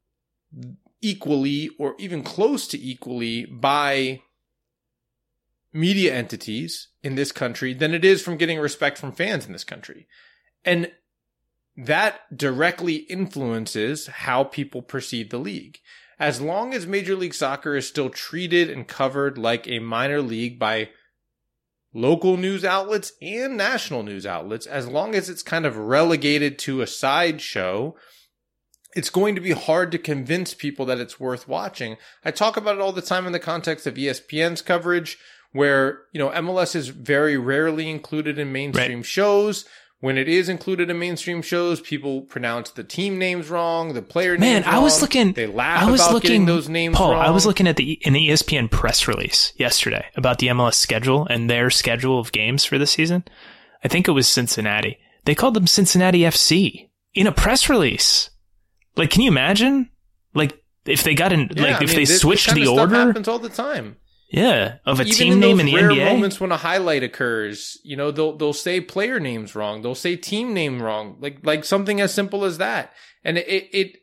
equally or even close to equally by media entities in this country than it is from getting respect from fans in this country. And that directly influences how people perceive the league. As long as Major League Soccer is still treated and covered like a minor league by local news outlets and national news outlets, as long as it's kind of relegated to a sideshow, it's going to be hard to convince people that it's worth watching. I talk about it all the time in the context of ESPN's coverage, where, MLS is very rarely included in mainstream shows. When it is included in mainstream shows, people pronounce the team names wrong, the player names wrong. They laugh about getting those names wrong. I was looking at in the ESPN press release yesterday about the MLS schedule and their schedule of games for the season. I think it was Cincinnati. They called them Cincinnati FC in a press release. Like, can you imagine? Like, if they got in, they switched the order. Stuff happens all the time. Yeah, of a team name in the rare NBA. Moments when a highlight occurs, they'll say player names wrong, they'll say team name wrong, like something as simple as that, and it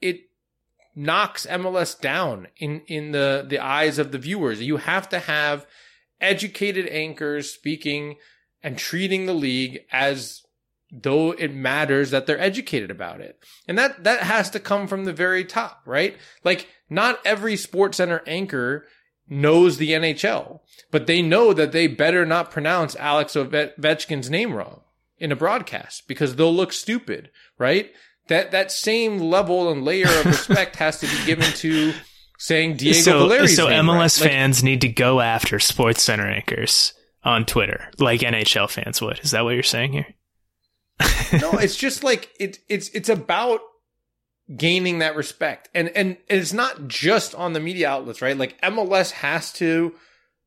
knocks MLS down in the eyes of the viewers. You have to have educated anchors speaking and treating the league as though it matters that they're educated about it. And that has to come from the very top, right? Like, not every SportsCenter anchor knows the NHL, but they know that they better not pronounce Alex Ovechkin's name wrong in a broadcast because they'll look stupid, right? That same level and layer of respect has to be given to saying Diego Valeri's name. So MLS fans need to go after SportsCenter anchors on Twitter like NHL fans would. Is that what you're saying here? No, it's just like it's about gaining that respect, and it's not just on the media outlets, right? Like, MLS has to.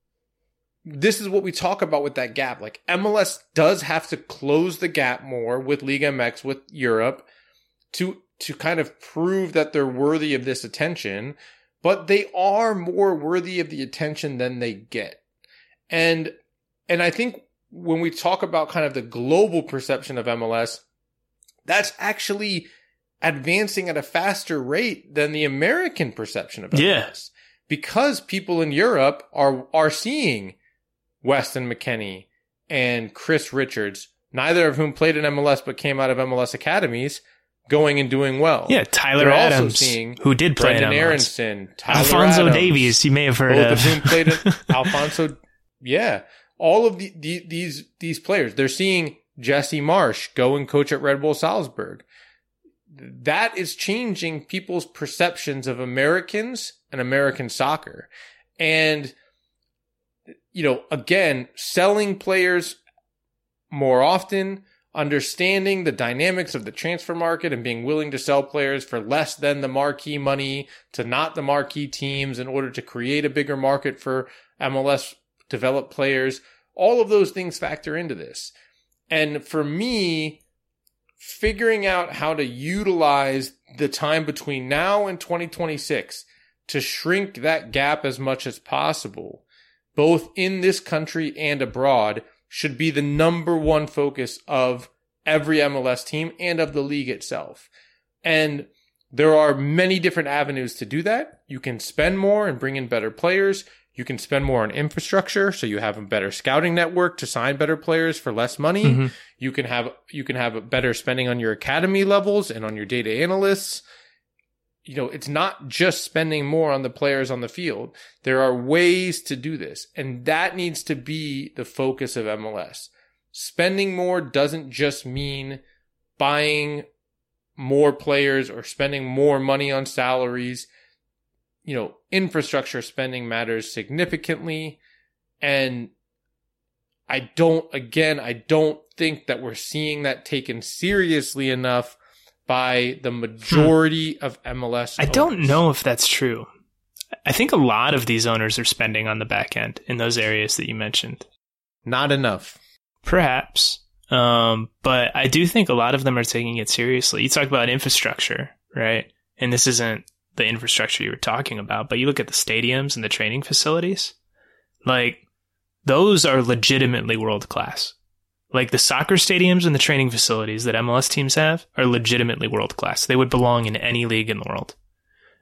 This is what we talk about with that gap. Like, MLS does have to close the gap more with Liga MX, with Europe, to kind of prove that they're worthy of this attention, but they are more worthy of the attention than they get, and I think when we talk about kind of the global perception of MLS, that's actually advancing at a faster rate than the American perception of MLS. Yeah. Because people in Europe are seeing Weston McKennie and Chris Richards, neither of whom played in MLS but came out of MLS academies, going and doing well. Yeah, Tyler Adams, who did play Brendan in MLS. Aronson, Alphonso Adams, Davies, you may have heard both of. whom played in Alphonso. Yeah. All of these players, they're seeing Jesse Marsch go and coach at Red Bull Salzburg. That is changing people's perceptions of Americans and American soccer. And, again, selling players more often, understanding the dynamics of the transfer market and being willing to sell players for less than the marquee money to not the marquee teams in order to create a bigger market for MLS develop players. All of those things factor into this. And for me, figuring out how to utilize the time between now and 2026 to shrink that gap as much as possible, both in this country and abroad, should be the number one focus of every MLS team and of the league itself. And there are many different avenues to do that. You can spend more and bring in better players. You can spend more on infrastructure, so you have a better scouting network to sign better players for less money. Mm-hmm. You can have a better spending on your academy levels and on your data analysts. It's not just spending more on the players on the field. There are ways to do this, and that needs to be the focus of MLS. Spending more doesn't just mean buying more players or spending more money on salaries. Infrastructure spending matters significantly. And I don't think that we're seeing that taken seriously enough by the majority of MLS owners. I don't know if that's true. I think a lot of these owners are spending on the back end in those areas that you mentioned. Not enough. Perhaps. But I do think a lot of them are taking it seriously. You talk about infrastructure, right? And this isn't the infrastructure you were talking about, but you look at the stadiums and the training facilities, like, those are legitimately world class. Like, the soccer stadiums and the training facilities that MLS teams have are legitimately world class. They would belong in any league in the world.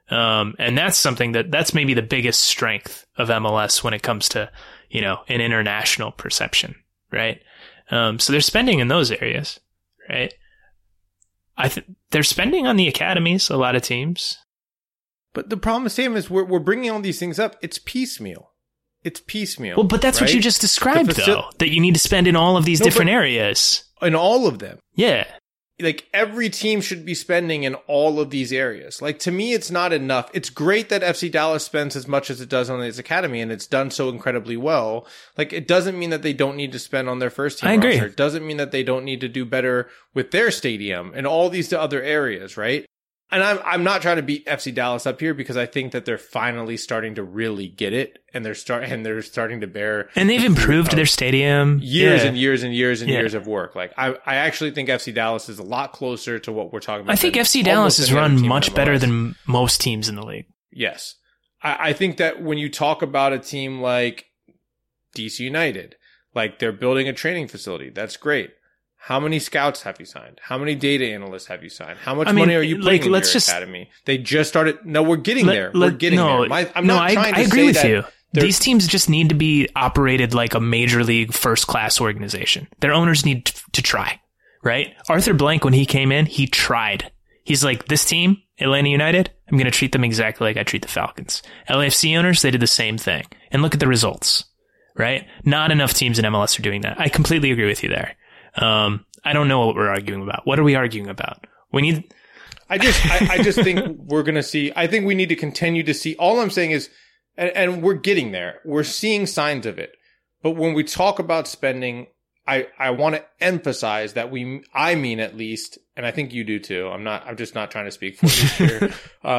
And that's something that's maybe the biggest strength of MLS when it comes to, an international perception, right? So they're spending in those areas, right? They're spending on the academies, a lot of teams. But the problem, Sam, is we're bringing all these things up. It's piecemeal. Well, but that's right? What you just described, though, that you need to spend in all of these different areas. In all of them. Yeah. Like, every team should be spending in all of these areas. Like, to me, it's not enough. It's great that FC Dallas spends as much as it does on its academy, and it's done so incredibly well. Like, it doesn't mean that they don't need to spend on their first team roster. Agree. It doesn't mean that they don't need to do better with their stadium and all these other areas, right? And I'm not trying to beat FC Dallas up here, because I think that they're finally starting to really get it, and they're starting to bear. And they've improved their stadium. Years and years and years and years of work. Like, I actually think FC Dallas is a lot closer to what we're talking about. I think FC Dallas is run much better than most teams in the league. Yes. I think that when you talk about a team like DC United, like, they're building a training facility. That's great. How many scouts have you signed? How many data analysts have you signed? How much money are you putting in your academy? They just started. No, we're getting there. We're getting there. I agree with you. These teams just need to be operated like a major league first class organization. Their owners need to try, right? Arthur Blank, when he came in, he tried. He's like, this team, Atlanta United, I'm going to treat them exactly like I treat the Falcons. LAFC owners, they did the same thing. And look at the results, right? Not enough teams in MLS are doing that. I completely agree with you there. I don't know what we're arguing about. What are we arguing about? I just think we're going to see, I think we need to continue to see, all I'm saying is, and we're getting there. We're seeing signs of it. But when we talk about spending, I want to emphasize that I mean, at least, and I think you do too. I'm just not trying to speak for you here.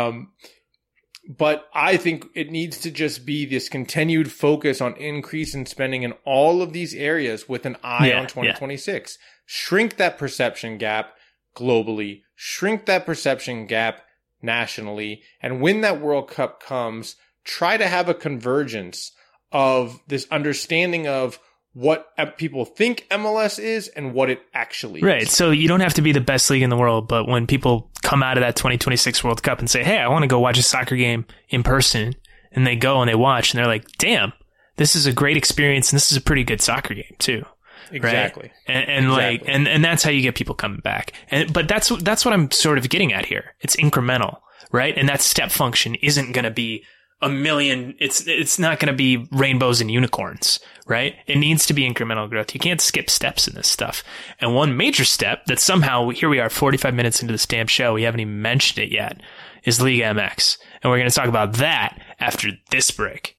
But I think it needs to just be this continued focus on increase in spending in all of these areas with an eye on 2026. Shrink that perception gap globally, shrink that perception gap nationally, and when that World Cup comes, try to have a convergence of this understanding of what people think MLS is and what it actually is. Right. So you don't have to be the best league in the world, but when people come out of that 2026 World Cup and say, hey, I want to go watch a soccer game in person, and they go and they watch and they're like, damn, this is a great experience and this is a pretty good soccer game too. Exactly. Right? And that's how you get people coming back. But that's what I'm sort of getting at here. It's incremental, right? And that step function isn't going to be a million. It's not going to be rainbows and unicorns, right? It needs to be incremental growth. You can't skip steps in this stuff. And one major step that somehow, here we are 45 minutes into this damn show, we haven't even mentioned it yet, is Liga MX. And we're going to talk about that after this break.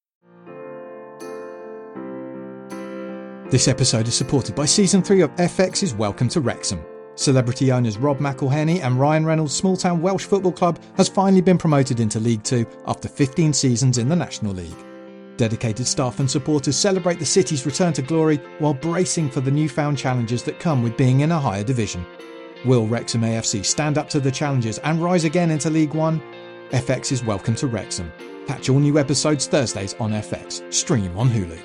This episode is supported by Season 3 of FX's Welcome to Wrexham. Celebrity owners Rob McElhenney and Ryan Reynolds' small-town Welsh football club has finally been promoted into League 2 after 15 seasons in the National League. Dedicated staff and supporters celebrate the city's return to glory while bracing for the newfound challenges that come with being in a higher division. Will Wrexham AFC stand up to the challenges and rise again into League 1? FX's Welcome to Wrexham. Catch all new episodes Thursdays on FX. Stream on Hulu.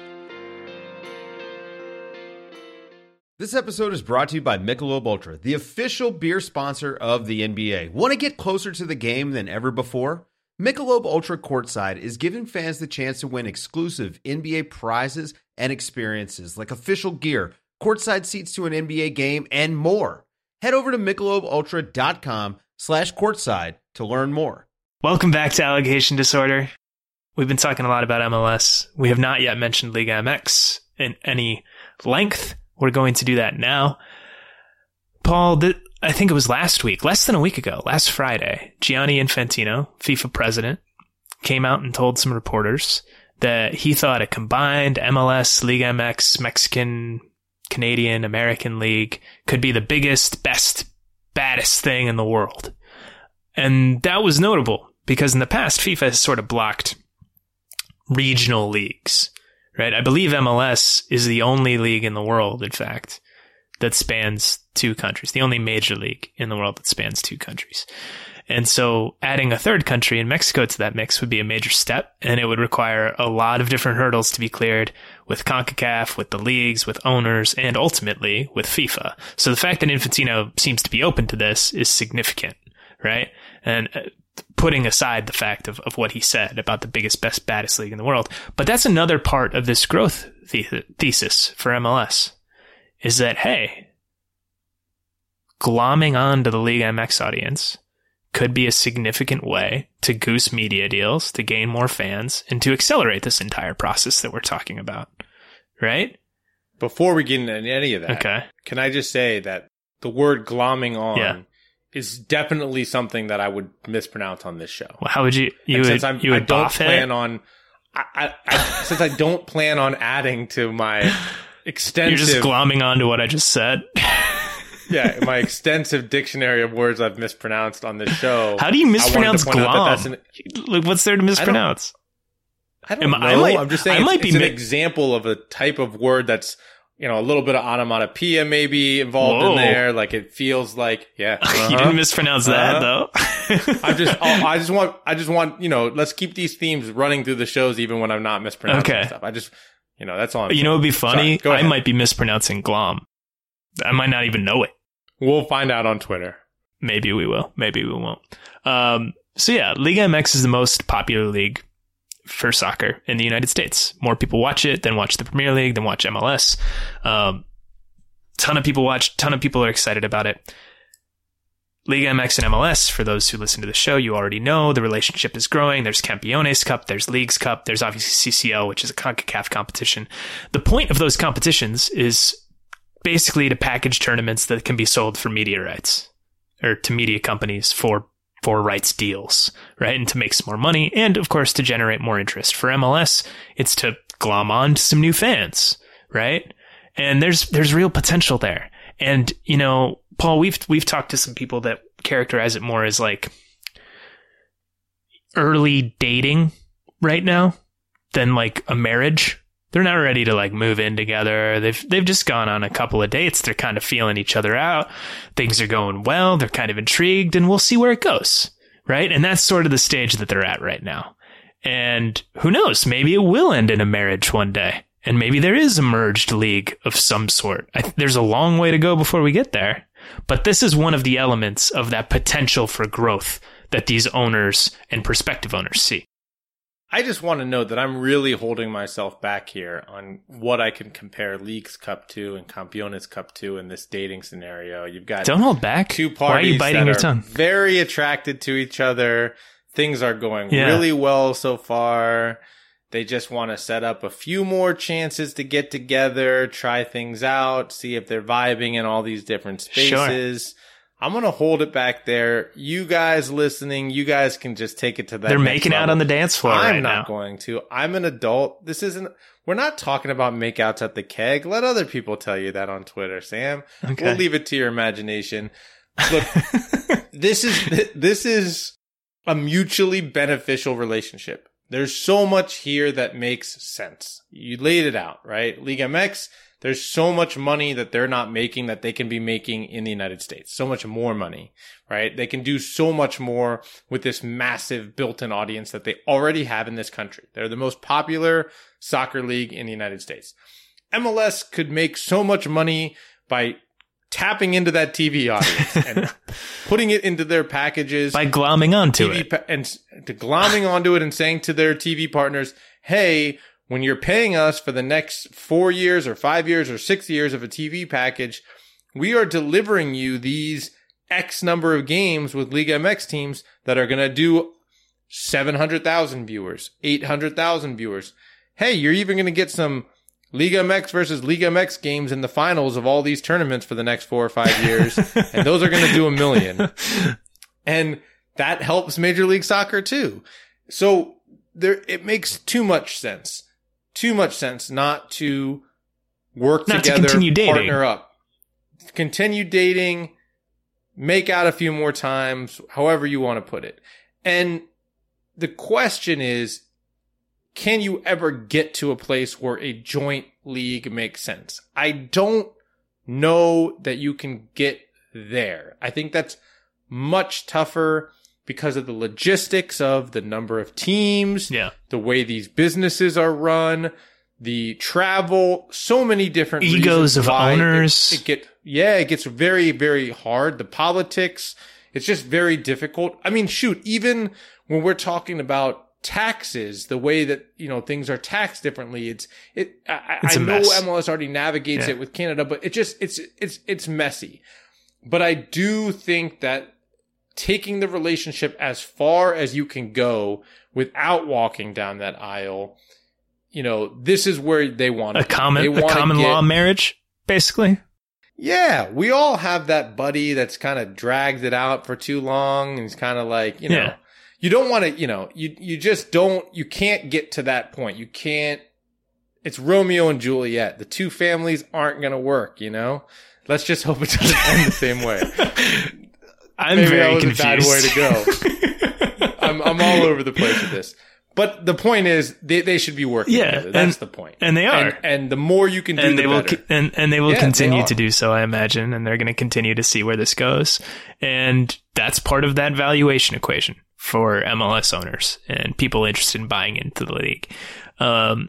This episode is brought to you by Michelob Ultra, the official beer sponsor of the NBA. Want to get closer to the game than ever before? Michelob Ultra Courtside is giving fans the chance to win exclusive NBA prizes and experiences like official gear, courtside seats to an NBA game, and more. Head over to MichelobUltra.com/courtside to learn more. Welcome back to Allegation Disorder. We've been talking a lot about MLS. We have not yet mentioned Liga MX in any length. We're going to do that now. Paul, I think it was last week, less than a week ago, last Friday, Gianni Infantino, FIFA president, came out and told some reporters that he thought a combined MLS, Liga MX, Mexican, Canadian, American League could be the biggest, best, baddest thing in the world. And that was notable because in the past, FIFA has sort of blocked regional leagues. Right, I believe MLS is the only league in the world, in fact, that spans two countries. The only major league in the world that spans two countries. And so adding a third country in Mexico to that mix would be a major step, and it would require a lot of different hurdles to be cleared with CONCACAF, with the leagues, with owners, and ultimately with FIFA. So the fact that Infantino seems to be open to this is significant, right? And putting aside the fact of what he said about the biggest, best, baddest league in the world. But that's another part of this growth thesis for MLS is that, hey, glomming on to the Liga MX audience could be a significant way to goose media deals, to gain more fans, and to accelerate this entire process that we're talking about. Right? Before we get into any of that, okay, can I just say that the word glomming on is definitely something that I would mispronounce on this show. Well, how would you since I don't plan on adding to my extensive... You're just glomming on to what I just said. Yeah, my extensive dictionary of words I've mispronounced on this show. How do you mispronounce glom? Like, what's there to mispronounce? I don't know. I'm just saying it's an example of a type of word that's, you know, a little bit of onomatopoeia maybe involved in there. Like it feels like, You didn't mispronounce that though. I just want, you know, let's keep these themes running through the shows even when I'm not mispronouncing stuff. I just, you know, that's all. You know, it'd be funny. I might be mispronouncing glom. I might not even know it. We'll find out on Twitter. Maybe we will. Maybe we won't. So yeah, Liga MX is the most popular league for soccer in the United States. More people watch it than watch the Premier League, than watch MLS. Ton of people watch, ton of people are excited about it. Liga MX and MLS, for those who listen to the show, you already know the relationship is growing. There's Campeones Cup, there's Leagues Cup, there's obviously CCL, which is a CONCACAF competition. The point of those competitions is basically to package tournaments that can be sold for media rights, or to media companies for rights deals, right? And to make some more money, and of course to generate more interest. For MLS, it's to glom on to some new fans, right? And there's real potential there. And, you know, Paul, we've talked to some people that characterize it more as like early dating right now than like a marriage. They're not ready to like move in together. They've just gone on a couple of dates. They're kind of feeling each other out. Things are going well. They're kind of intrigued, and we'll see where it goes, right? And that's sort of the stage that they're at right now. And who knows? Maybe it will end in a marriage one day, and maybe there is a merged league of some sort. There's a long way to go before we get there, but this is one of the elements of that potential for growth that these owners and prospective owners see. I just want to note that I'm really holding myself back here on what I can compare Leagues Cup to and Campeones Cup to in this dating scenario. You've got Don't hold back. Two parties Why are you biting your tongue? Very attracted to each other. Things are going really well so far. They just want to set up a few more chances to get together, try things out, see if they're vibing in all these different spaces. Sure. I'm going to hold it back there. You guys listening, you guys can just take it to that. They're making out on the dance floor right now. I'm not going to. I'm an adult. We're not talking about makeouts at the keg. Let other people tell you that on Twitter, Sam. Okay. We'll leave it to your imagination. Look, this is a mutually beneficial relationship. There's so much here that makes sense. You laid it out, right? Liga MX, there's so much money that they're not making that they can be making in the United States. So much more money, right? They can do so much more with this massive built-in audience that they already have in this country. They're the most popular soccer league in the United States. MLS could make so much money by tapping into that TV audience and putting it into their packages. By glomming onto it. And glomming onto it and saying to their TV partners, hey, when you're paying us for the next 4 years or 5 years or 6 years of a TV package, we are delivering you these X number of games with Liga MX teams that are going to do 700,000 viewers, 800,000 viewers. Hey, you're even going to get some Liga MX versus Liga MX games in the finals of all these tournaments for the next 4 or 5 years. And those are going to do 1 million. And that helps Major League Soccer too. So it makes too much sense not to work together, continue dating. Partner up, continue dating, make out a few more times, however you want to put it. And the question is, can you ever get to a place where a joint league makes sense? I don't know that you can get there. I think that's much tougher because of the logistics of the number of teams, the way these businesses are run, the travel, so many different egos of owners. It gets very, very hard. The politics It's just very difficult. I mean, shoot, even when we're talking about taxes, the way that, things are taxed differently, I know MLS already navigates it with Canada, but it's messy. But I do think that taking the relationship as far as you can go without walking down that aisle, this is where they want a common law marriage, basically. Yeah, we all have that buddy that's kind of dragged it out for too long, and it's kind of like, you don't want to, you just don't, you can't get to that point. You can't, it's Romeo and Juliet. The two families aren't going to work, Let's just hope it doesn't end the same way. Maybe very confused. Bad way to go. I'm all over the place with this. But the point is, they should be working together. That's the point. And they are. And the more you can do, the better. And they will continue to do so, I imagine. And they're going to continue to see where this goes. And that's part of that valuation equation for MLS owners and people interested in buying into the league. I'm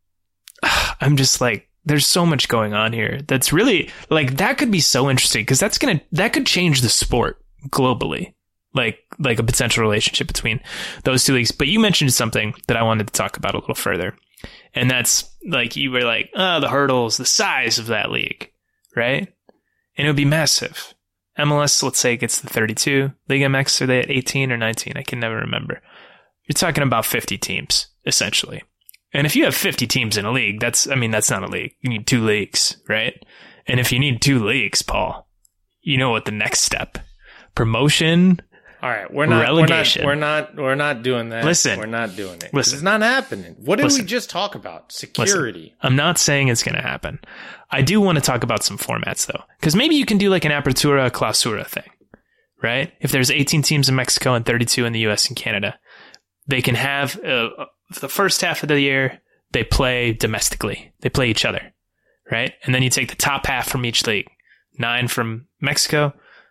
just like, there's so much going on here. That's really, like, that could be so interesting because that could change the sport globally. Like a potential relationship between those two leagues. But you mentioned something that I wanted to talk about a little further. And that's like, you were like, the hurdles, the size of that league, right? And it would be massive. MLS, let's say, gets the 32. Liga MX, are they at 18 or 19? I can never remember. You're talking about 50 teams, essentially. And if you have 50 teams in a league, that's not a league. You need 2 leagues, right? And if you need 2 leagues, Paul, you know what the next step? Promotion. All right, we're not relegation. We're not doing that. Listen, we're not doing it. Listen, it's not happening. What did we just talk about? Security. Listen, I'm not saying it's going to happen. I do want to talk about some formats though, because maybe you can do like an apertura clausura thing, right? If there's 18 teams in Mexico and 32 in the U.S. and Canada, they can have the first half of the year they play domestically. They play each other, right? And then you take the top half from each league, 9 from Mexico,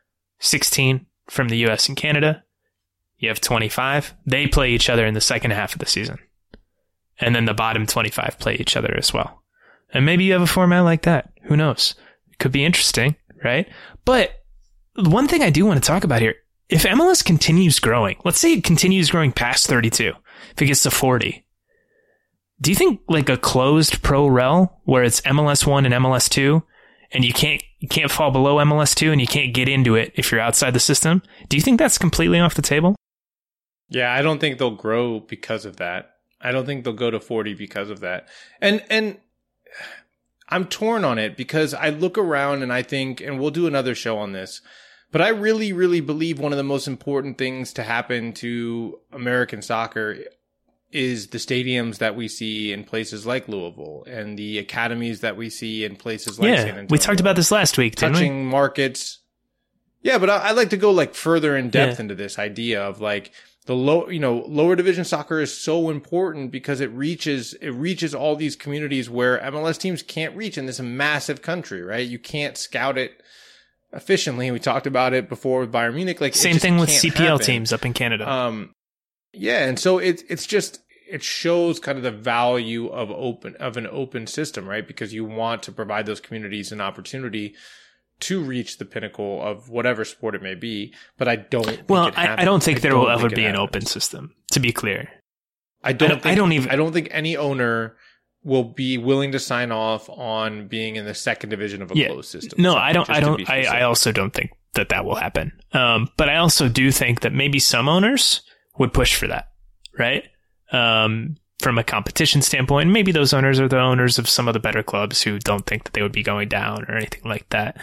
16 from the US and Canada. You have 25. They play each other in the second half of the season. And then the bottom 25 play each other as well. And maybe you have a format like that. Who knows? It could be interesting, right? But one thing I do want to talk about here, if MLS continues growing, let's say it continues growing past 32, if it gets to 40, do you think like a closed pro rel where it's MLS 1 and MLS 2, and you can't fall below MLS 2 and you can't get into it if you're outside the system? Do you think that's completely off the table? Yeah, I don't think they'll grow because of that. I don't think they'll go to 40 because of that. And I'm torn on it because I look around and I think, and we'll do another show on this, but I really, really believe one of the most important things to happen to American soccer is the stadiums that we see in places like Louisville and the academies that we see in places like San Antonio. We talked about this last week, didn't we? Touching markets. Yeah, but I'd like to go like further in depth into this idea of like the lower division soccer is so important because it reaches all these communities where MLS teams can't reach in this massive country, right? You can't scout it efficiently. We talked about it before with Bayern Munich. Like same thing with CPL teams up in Canada. Yeah, and so it's just, it shows kind of the value of an open system, right? Because you want to provide those communities an opportunity to reach the pinnacle of whatever sport it may be. But I don't think I don't think there will ever be an open system, to be clear. I don't think any owner will be willing to sign off on being in the second division of a closed system. No, I also don't think that will happen. But I also do think that maybe some owners would push for that, right? From a competition standpoint, maybe those owners are the owners of some of the better clubs who don't think that they would be going down or anything like that.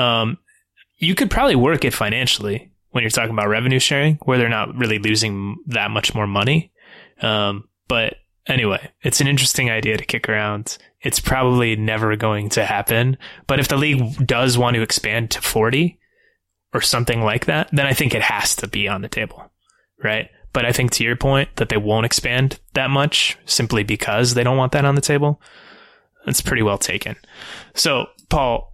You could probably work it financially when you're talking about revenue sharing, where they're not really losing that much more money. But anyway, it's an interesting idea to kick around. It's probably never going to happen. But if the league does want to expand to 40 or something like that, then I think it has to be on the table, right? But I think to your point that they won't expand that much simply because they don't want that on the table, that's pretty well taken. So, Paul,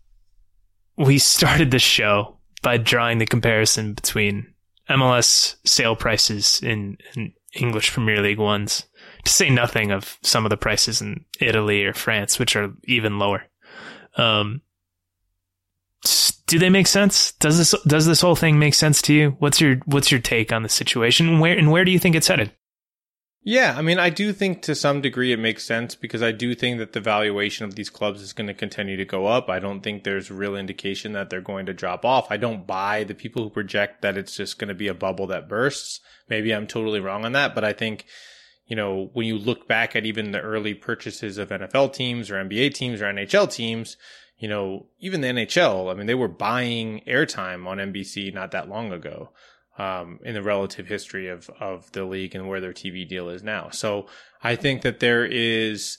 we started this show by drawing the comparison between MLS sale prices in English Premier League ones, to say nothing of some of the prices in Italy or France, which are even lower. Do they make sense? Does this whole thing make sense to you? What's your take on the situation? Where do you think it's headed? Yeah, I mean, I do think to some degree it makes sense because I do think that the valuation of these clubs is going to continue to go up. I don't think there's real indication that they're going to drop off. I don't buy the people who project that it's just going to be a bubble that bursts. Maybe I'm totally wrong on that, but I think, when you look back at even the early purchases of NFL teams or NBA teams or NHL teams, even the NHL, I mean, they were buying airtime on NBC not that long ago. In the relative history of the league and where their TV deal is now. So I think that there is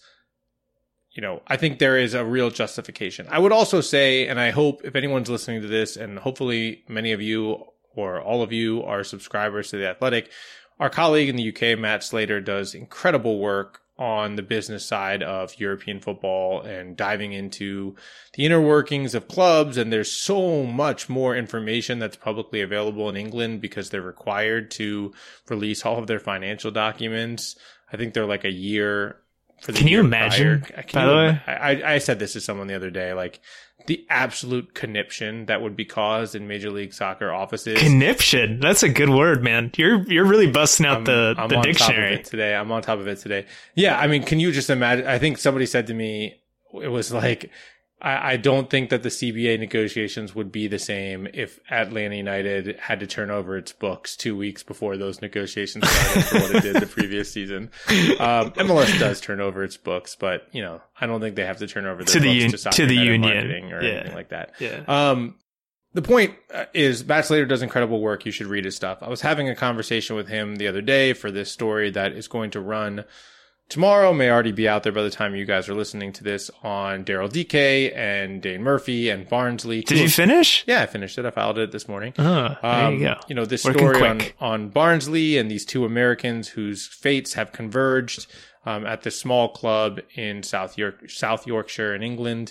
a real justification. I would also say, and I hope if anyone's listening to this, and hopefully many of you or all of you are subscribers to The Athletic, our colleague in the UK, Matt Slater, does incredible work on the business side of European football and diving into the inner workings of clubs. And there's so much more information that's publicly available in England because they're required to release all of their financial documents. I think they're like a year for the Can you imagine, by the way? I said this to someone the other day, like the absolute conniption that would be caused in Major League Soccer offices. Conniption. That's a good word, man. You're really busting out the dictionary today. I'm on top of it today. Yeah. I mean, can you just imagine? I think somebody said to me, it was like, I don't think that the CBA negotiations would be the same if Atlanta United had to turn over its books 2 weeks before those negotiations started for what it did the previous season. MLS does turn over its books, but I don't think they have to turn over their books to the union marketing or anything like that. Yeah. The point is Matt Slater does incredible work. You should read his stuff. I was having a conversation with him the other day for this story that is going to run tomorrow, may already be out there by the time you guys are listening to this, on Daryl Dike and Dane Murphy and Barnsley. Did you finish? Yeah, I finished it. I filed it this morning. There you go. This story on Barnsley and these two Americans whose fates have converged at this small club in South Yorkshire in England.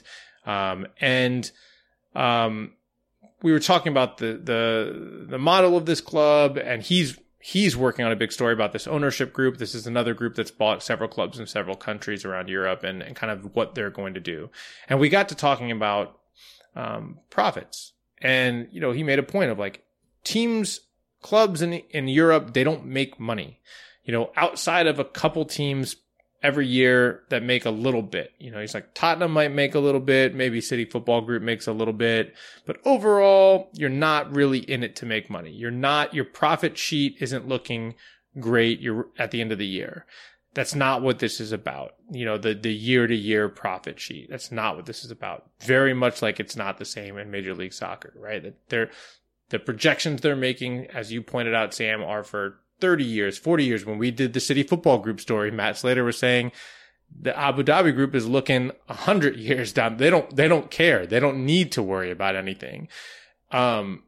We were talking about the model of this club, and he's working on a big story about this ownership group. This is another group that's bought several clubs in several countries around Europe and kind of what they're going to do. And we got to talking about profits. And, he made a point of like clubs in Europe, they don't make money, outside of a couple teams every year that make a little bit. He's like, Tottenham might make a little bit, maybe City Football Group makes a little bit, but overall, you're not really in it to make money. Your profit sheet isn't looking great. You're at the end of the year. That's not what this is about. The year to year profit sheet. That's not what this is about. Very much like it's not the same in Major League Soccer, right? The projections they're making, as you pointed out, Sam, are for 30 years, 40 years. When we did the City Football Group story, Matt Slater was saying the Abu Dhabi Group is looking 100 years down. They don't care. They don't need to worry about anything. And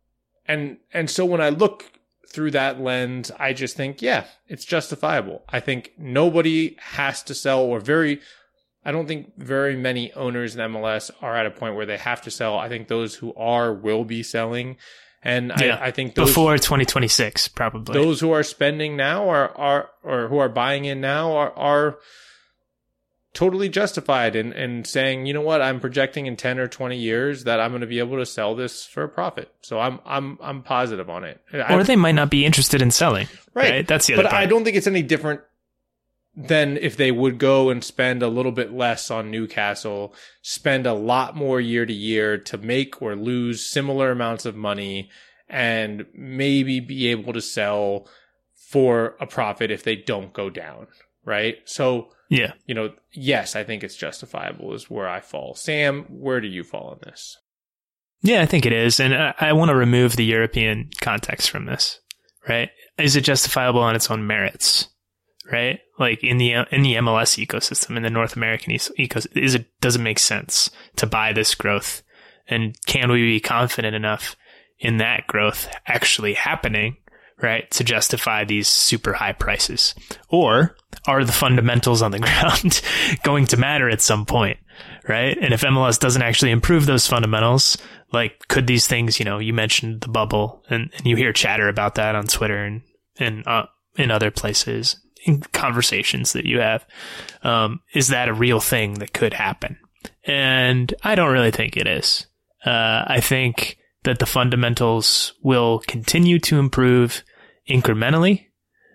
so when I look through that lens, I just think, yeah, it's justifiable. I think nobody has to sell I don't think very many owners in MLS are at a point where they have to sell. I think those who are will be selling. And I think before 2026, probably those who are spending now or who are buying in now are totally justified in saying, you know what, I'm projecting in 10 or 20 years that I'm going to be able to sell this for a profit. So I'm positive on it. Or they might not be interested in selling. Right? That's the other part. I don't think it's any different than if they would go and spend a little bit less on Newcastle, spend a lot more year to year to make or lose similar amounts of money, and maybe be able to sell for a profit if they don't go down, right? So, yeah, yes, I think it's justifiable is where I fall. Sam, where do you fall on this? Yeah, I think it is. And I want to remove the European context from this, right? Is it justifiable on its own merits? Right? Like in the MLS ecosystem, in the North American ecosystem, does it make sense to buy this growth? And can we be confident enough in that growth actually happening, right, to justify these super high prices? Or are the fundamentals on the ground going to matter at some point, right? And if MLS doesn't actually improve those fundamentals, like could these things, you mentioned the bubble, and you hear chatter about that on Twitter and in other places, in conversations that you have, is that a real thing that could happen? And I don't really think it is. I think that the fundamentals will continue to improve incrementally,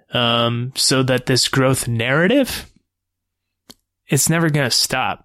so that this growth narrative, it's never going to stop.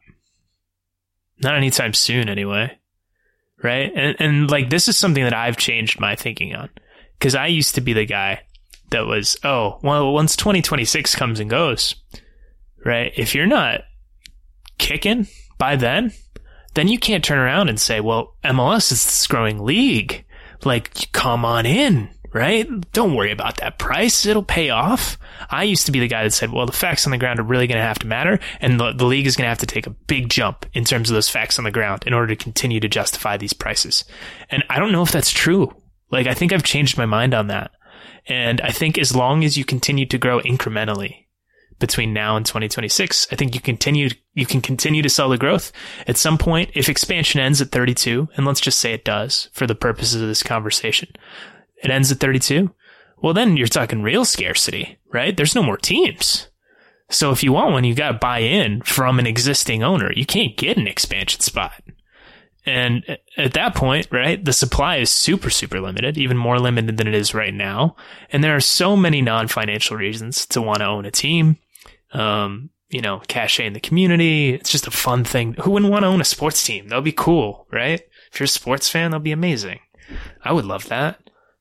Not anytime soon, anyway. Right? And like, this is something that I've changed my thinking on. Because I used to be the guy that was, once 2026 comes and goes, right? If you're not kicking by then you can't turn around and say, well, MLS is this growing league. Like, come on in. Right? Don't worry about that price. It'll pay off. I used to be the guy that said, well, the facts on the ground are really going to have to matter, and the league is going to have to take a big jump in terms of those facts on the ground in order to continue to justify these prices. And I don't know if that's true. Like, I think I've changed my mind on that. And I think as long as you continue to grow incrementally between now and 2026, I think you can continue to sell the growth. At some point, if expansion ends at 32, and let's just say it does for the purposes of this conversation, it ends at 32, well, then you're talking real scarcity, right? There's no more teams. So if you want one, you got to buy in from an existing owner. You can't get an expansion spot. And at that point, right, the supply is super, super limited, even more limited than it is right now. And there are so many non-financial reasons to want to own a team. Cachet in the community. It's just a fun thing. Who wouldn't want to own a sports team? That would be cool, right? If you're a sports fan, that'd be amazing. I would love that.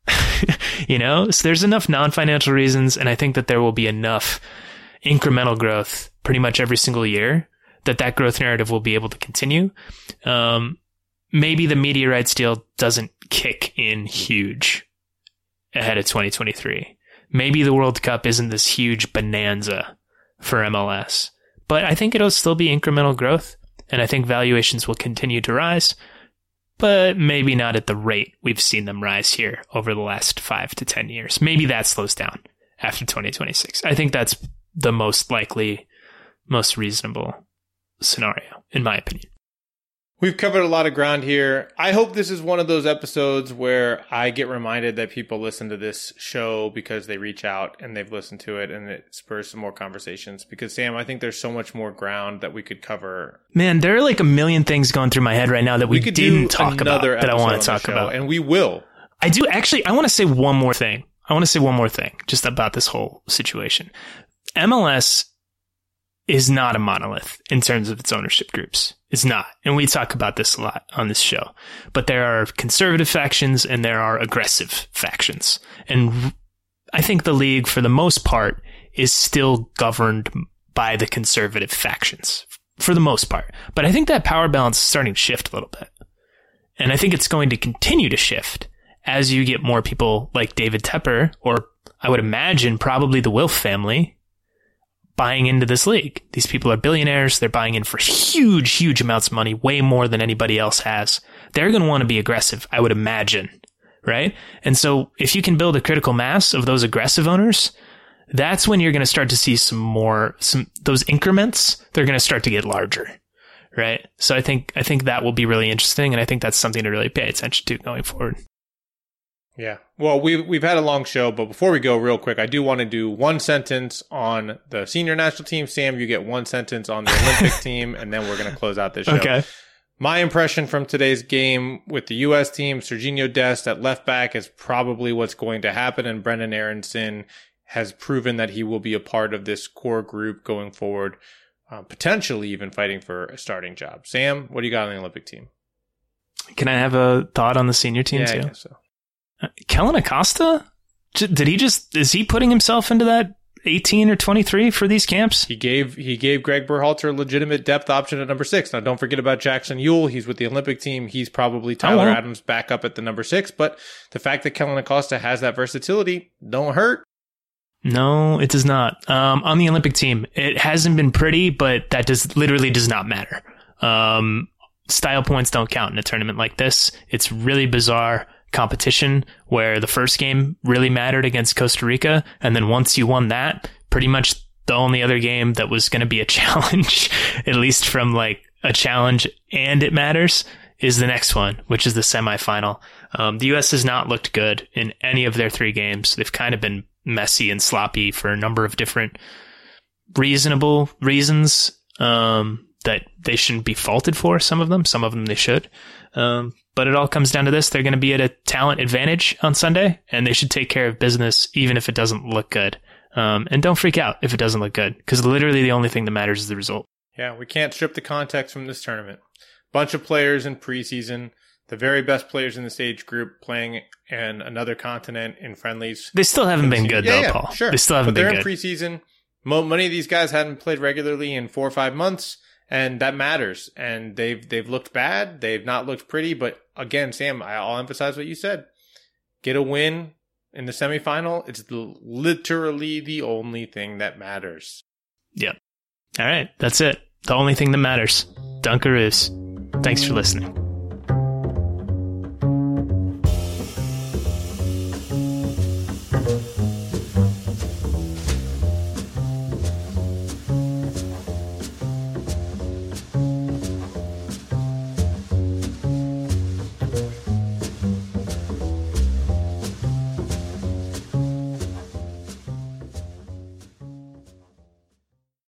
So there's enough non-financial reasons, and I think that there will be enough incremental growth pretty much every single year that growth narrative will be able to continue. Maybe the media rights deal doesn't kick in huge ahead of 2023. Maybe the World Cup isn't this huge bonanza for MLS, but I think it'll still be incremental growth, and I think valuations will continue to rise, but maybe not at the rate we've seen them rise here over the last 5 to 10 years. Maybe that slows down after 2026. I think that's the most likely, most reasonable scenario, in my opinion. We've covered a lot of ground here. I hope this is one of those episodes where I get reminded that people listen to this show because they reach out and they've listened to it, and it spurs some more conversations. Because, Sam, I think there's so much more ground that we could cover. Man, there are like a million things going through my head right now that we didn't talk about that I want to talk about. And we will. I do. Actually, I want to say one more thing. Just about this whole situation. MLS is not a monolith in terms of its ownership groups. It's not. And we talk about this a lot on this show. But there are conservative factions and there are aggressive factions. And I think the league, for the most part, is still governed by the conservative factions, for the most part. But I think that power balance is starting to shift a little bit. And I think it's going to continue to shift as you get more people like David Tepper, or I would imagine probably the Wilf family, buying into this league. These people are billionaires. They're buying in for huge, huge amounts of money, way more than anybody else has. They're going to want to be aggressive, I would imagine, right? And so if you can build a critical mass of those aggressive owners, that's when you're going to start to see those increments, they're going to start to get larger, right? So I think that will be really interesting, and I think that's something to really pay attention to going forward. Yeah. Well, we've had a long show, but before we go, real quick, I do want to do one sentence on the senior national team. Sam, you get one sentence on the Olympic team, and then we're going to close out this show. Okay. My impression from today's game with the U.S. team, Serginho Dest at left back is probably what's going to happen, and Brendan Aronson has proven that he will be a part of this core group going forward, potentially even fighting for a starting job. Sam, what do you got on the Olympic team? Can I have a thought on the senior team too? I guess so. Kellen Acosta? Is he putting himself into that 18 or 23 for these camps? He gave Greg Berhalter a legitimate depth option at number 6. Now, don't forget about Jackson Ewell. He's with the Olympic team. He's probably Tyler Adams back up at the number 6. But the fact that Kellen Acosta has that versatility don't hurt. No, it does not. On the Olympic team, it hasn't been pretty, but that literally does not matter. Style points don't count in a tournament like this. It's really bizarre competition where the first game really mattered against Costa Rica, and then once you won that, pretty much the only other game that was going to be a challenge, at least from like a challenge and it matters, is the next one, which is the semifinal. The U.S. has not looked good in any of their 3 games. They've kind of been messy and sloppy for a number of different reasonable reasons that they shouldn't be faulted for. Some of them they should. But it all comes down to this. They're going to be at a talent advantage on Sunday, and they should take care of business even if it doesn't look good. And don't freak out if it doesn't look good, because literally the only thing that matters is the result. Yeah, we can't strip the context from this tournament. Bunch of players in preseason, the very best players in the stage group playing in another continent in friendlies. They still haven't been good, though, Paul. Sure. They still haven't been good. But they're in preseason. Many of these guys hadn't played regularly in 4 or 5 months, and that matters. And they've looked bad. They've not looked pretty. But again, Sam, I'll emphasize what you said. Get a win in the semifinal. It's literally the only thing that matters. Yep. All right. That's it. The only thing that matters. Dunkaroos. Thanks for listening.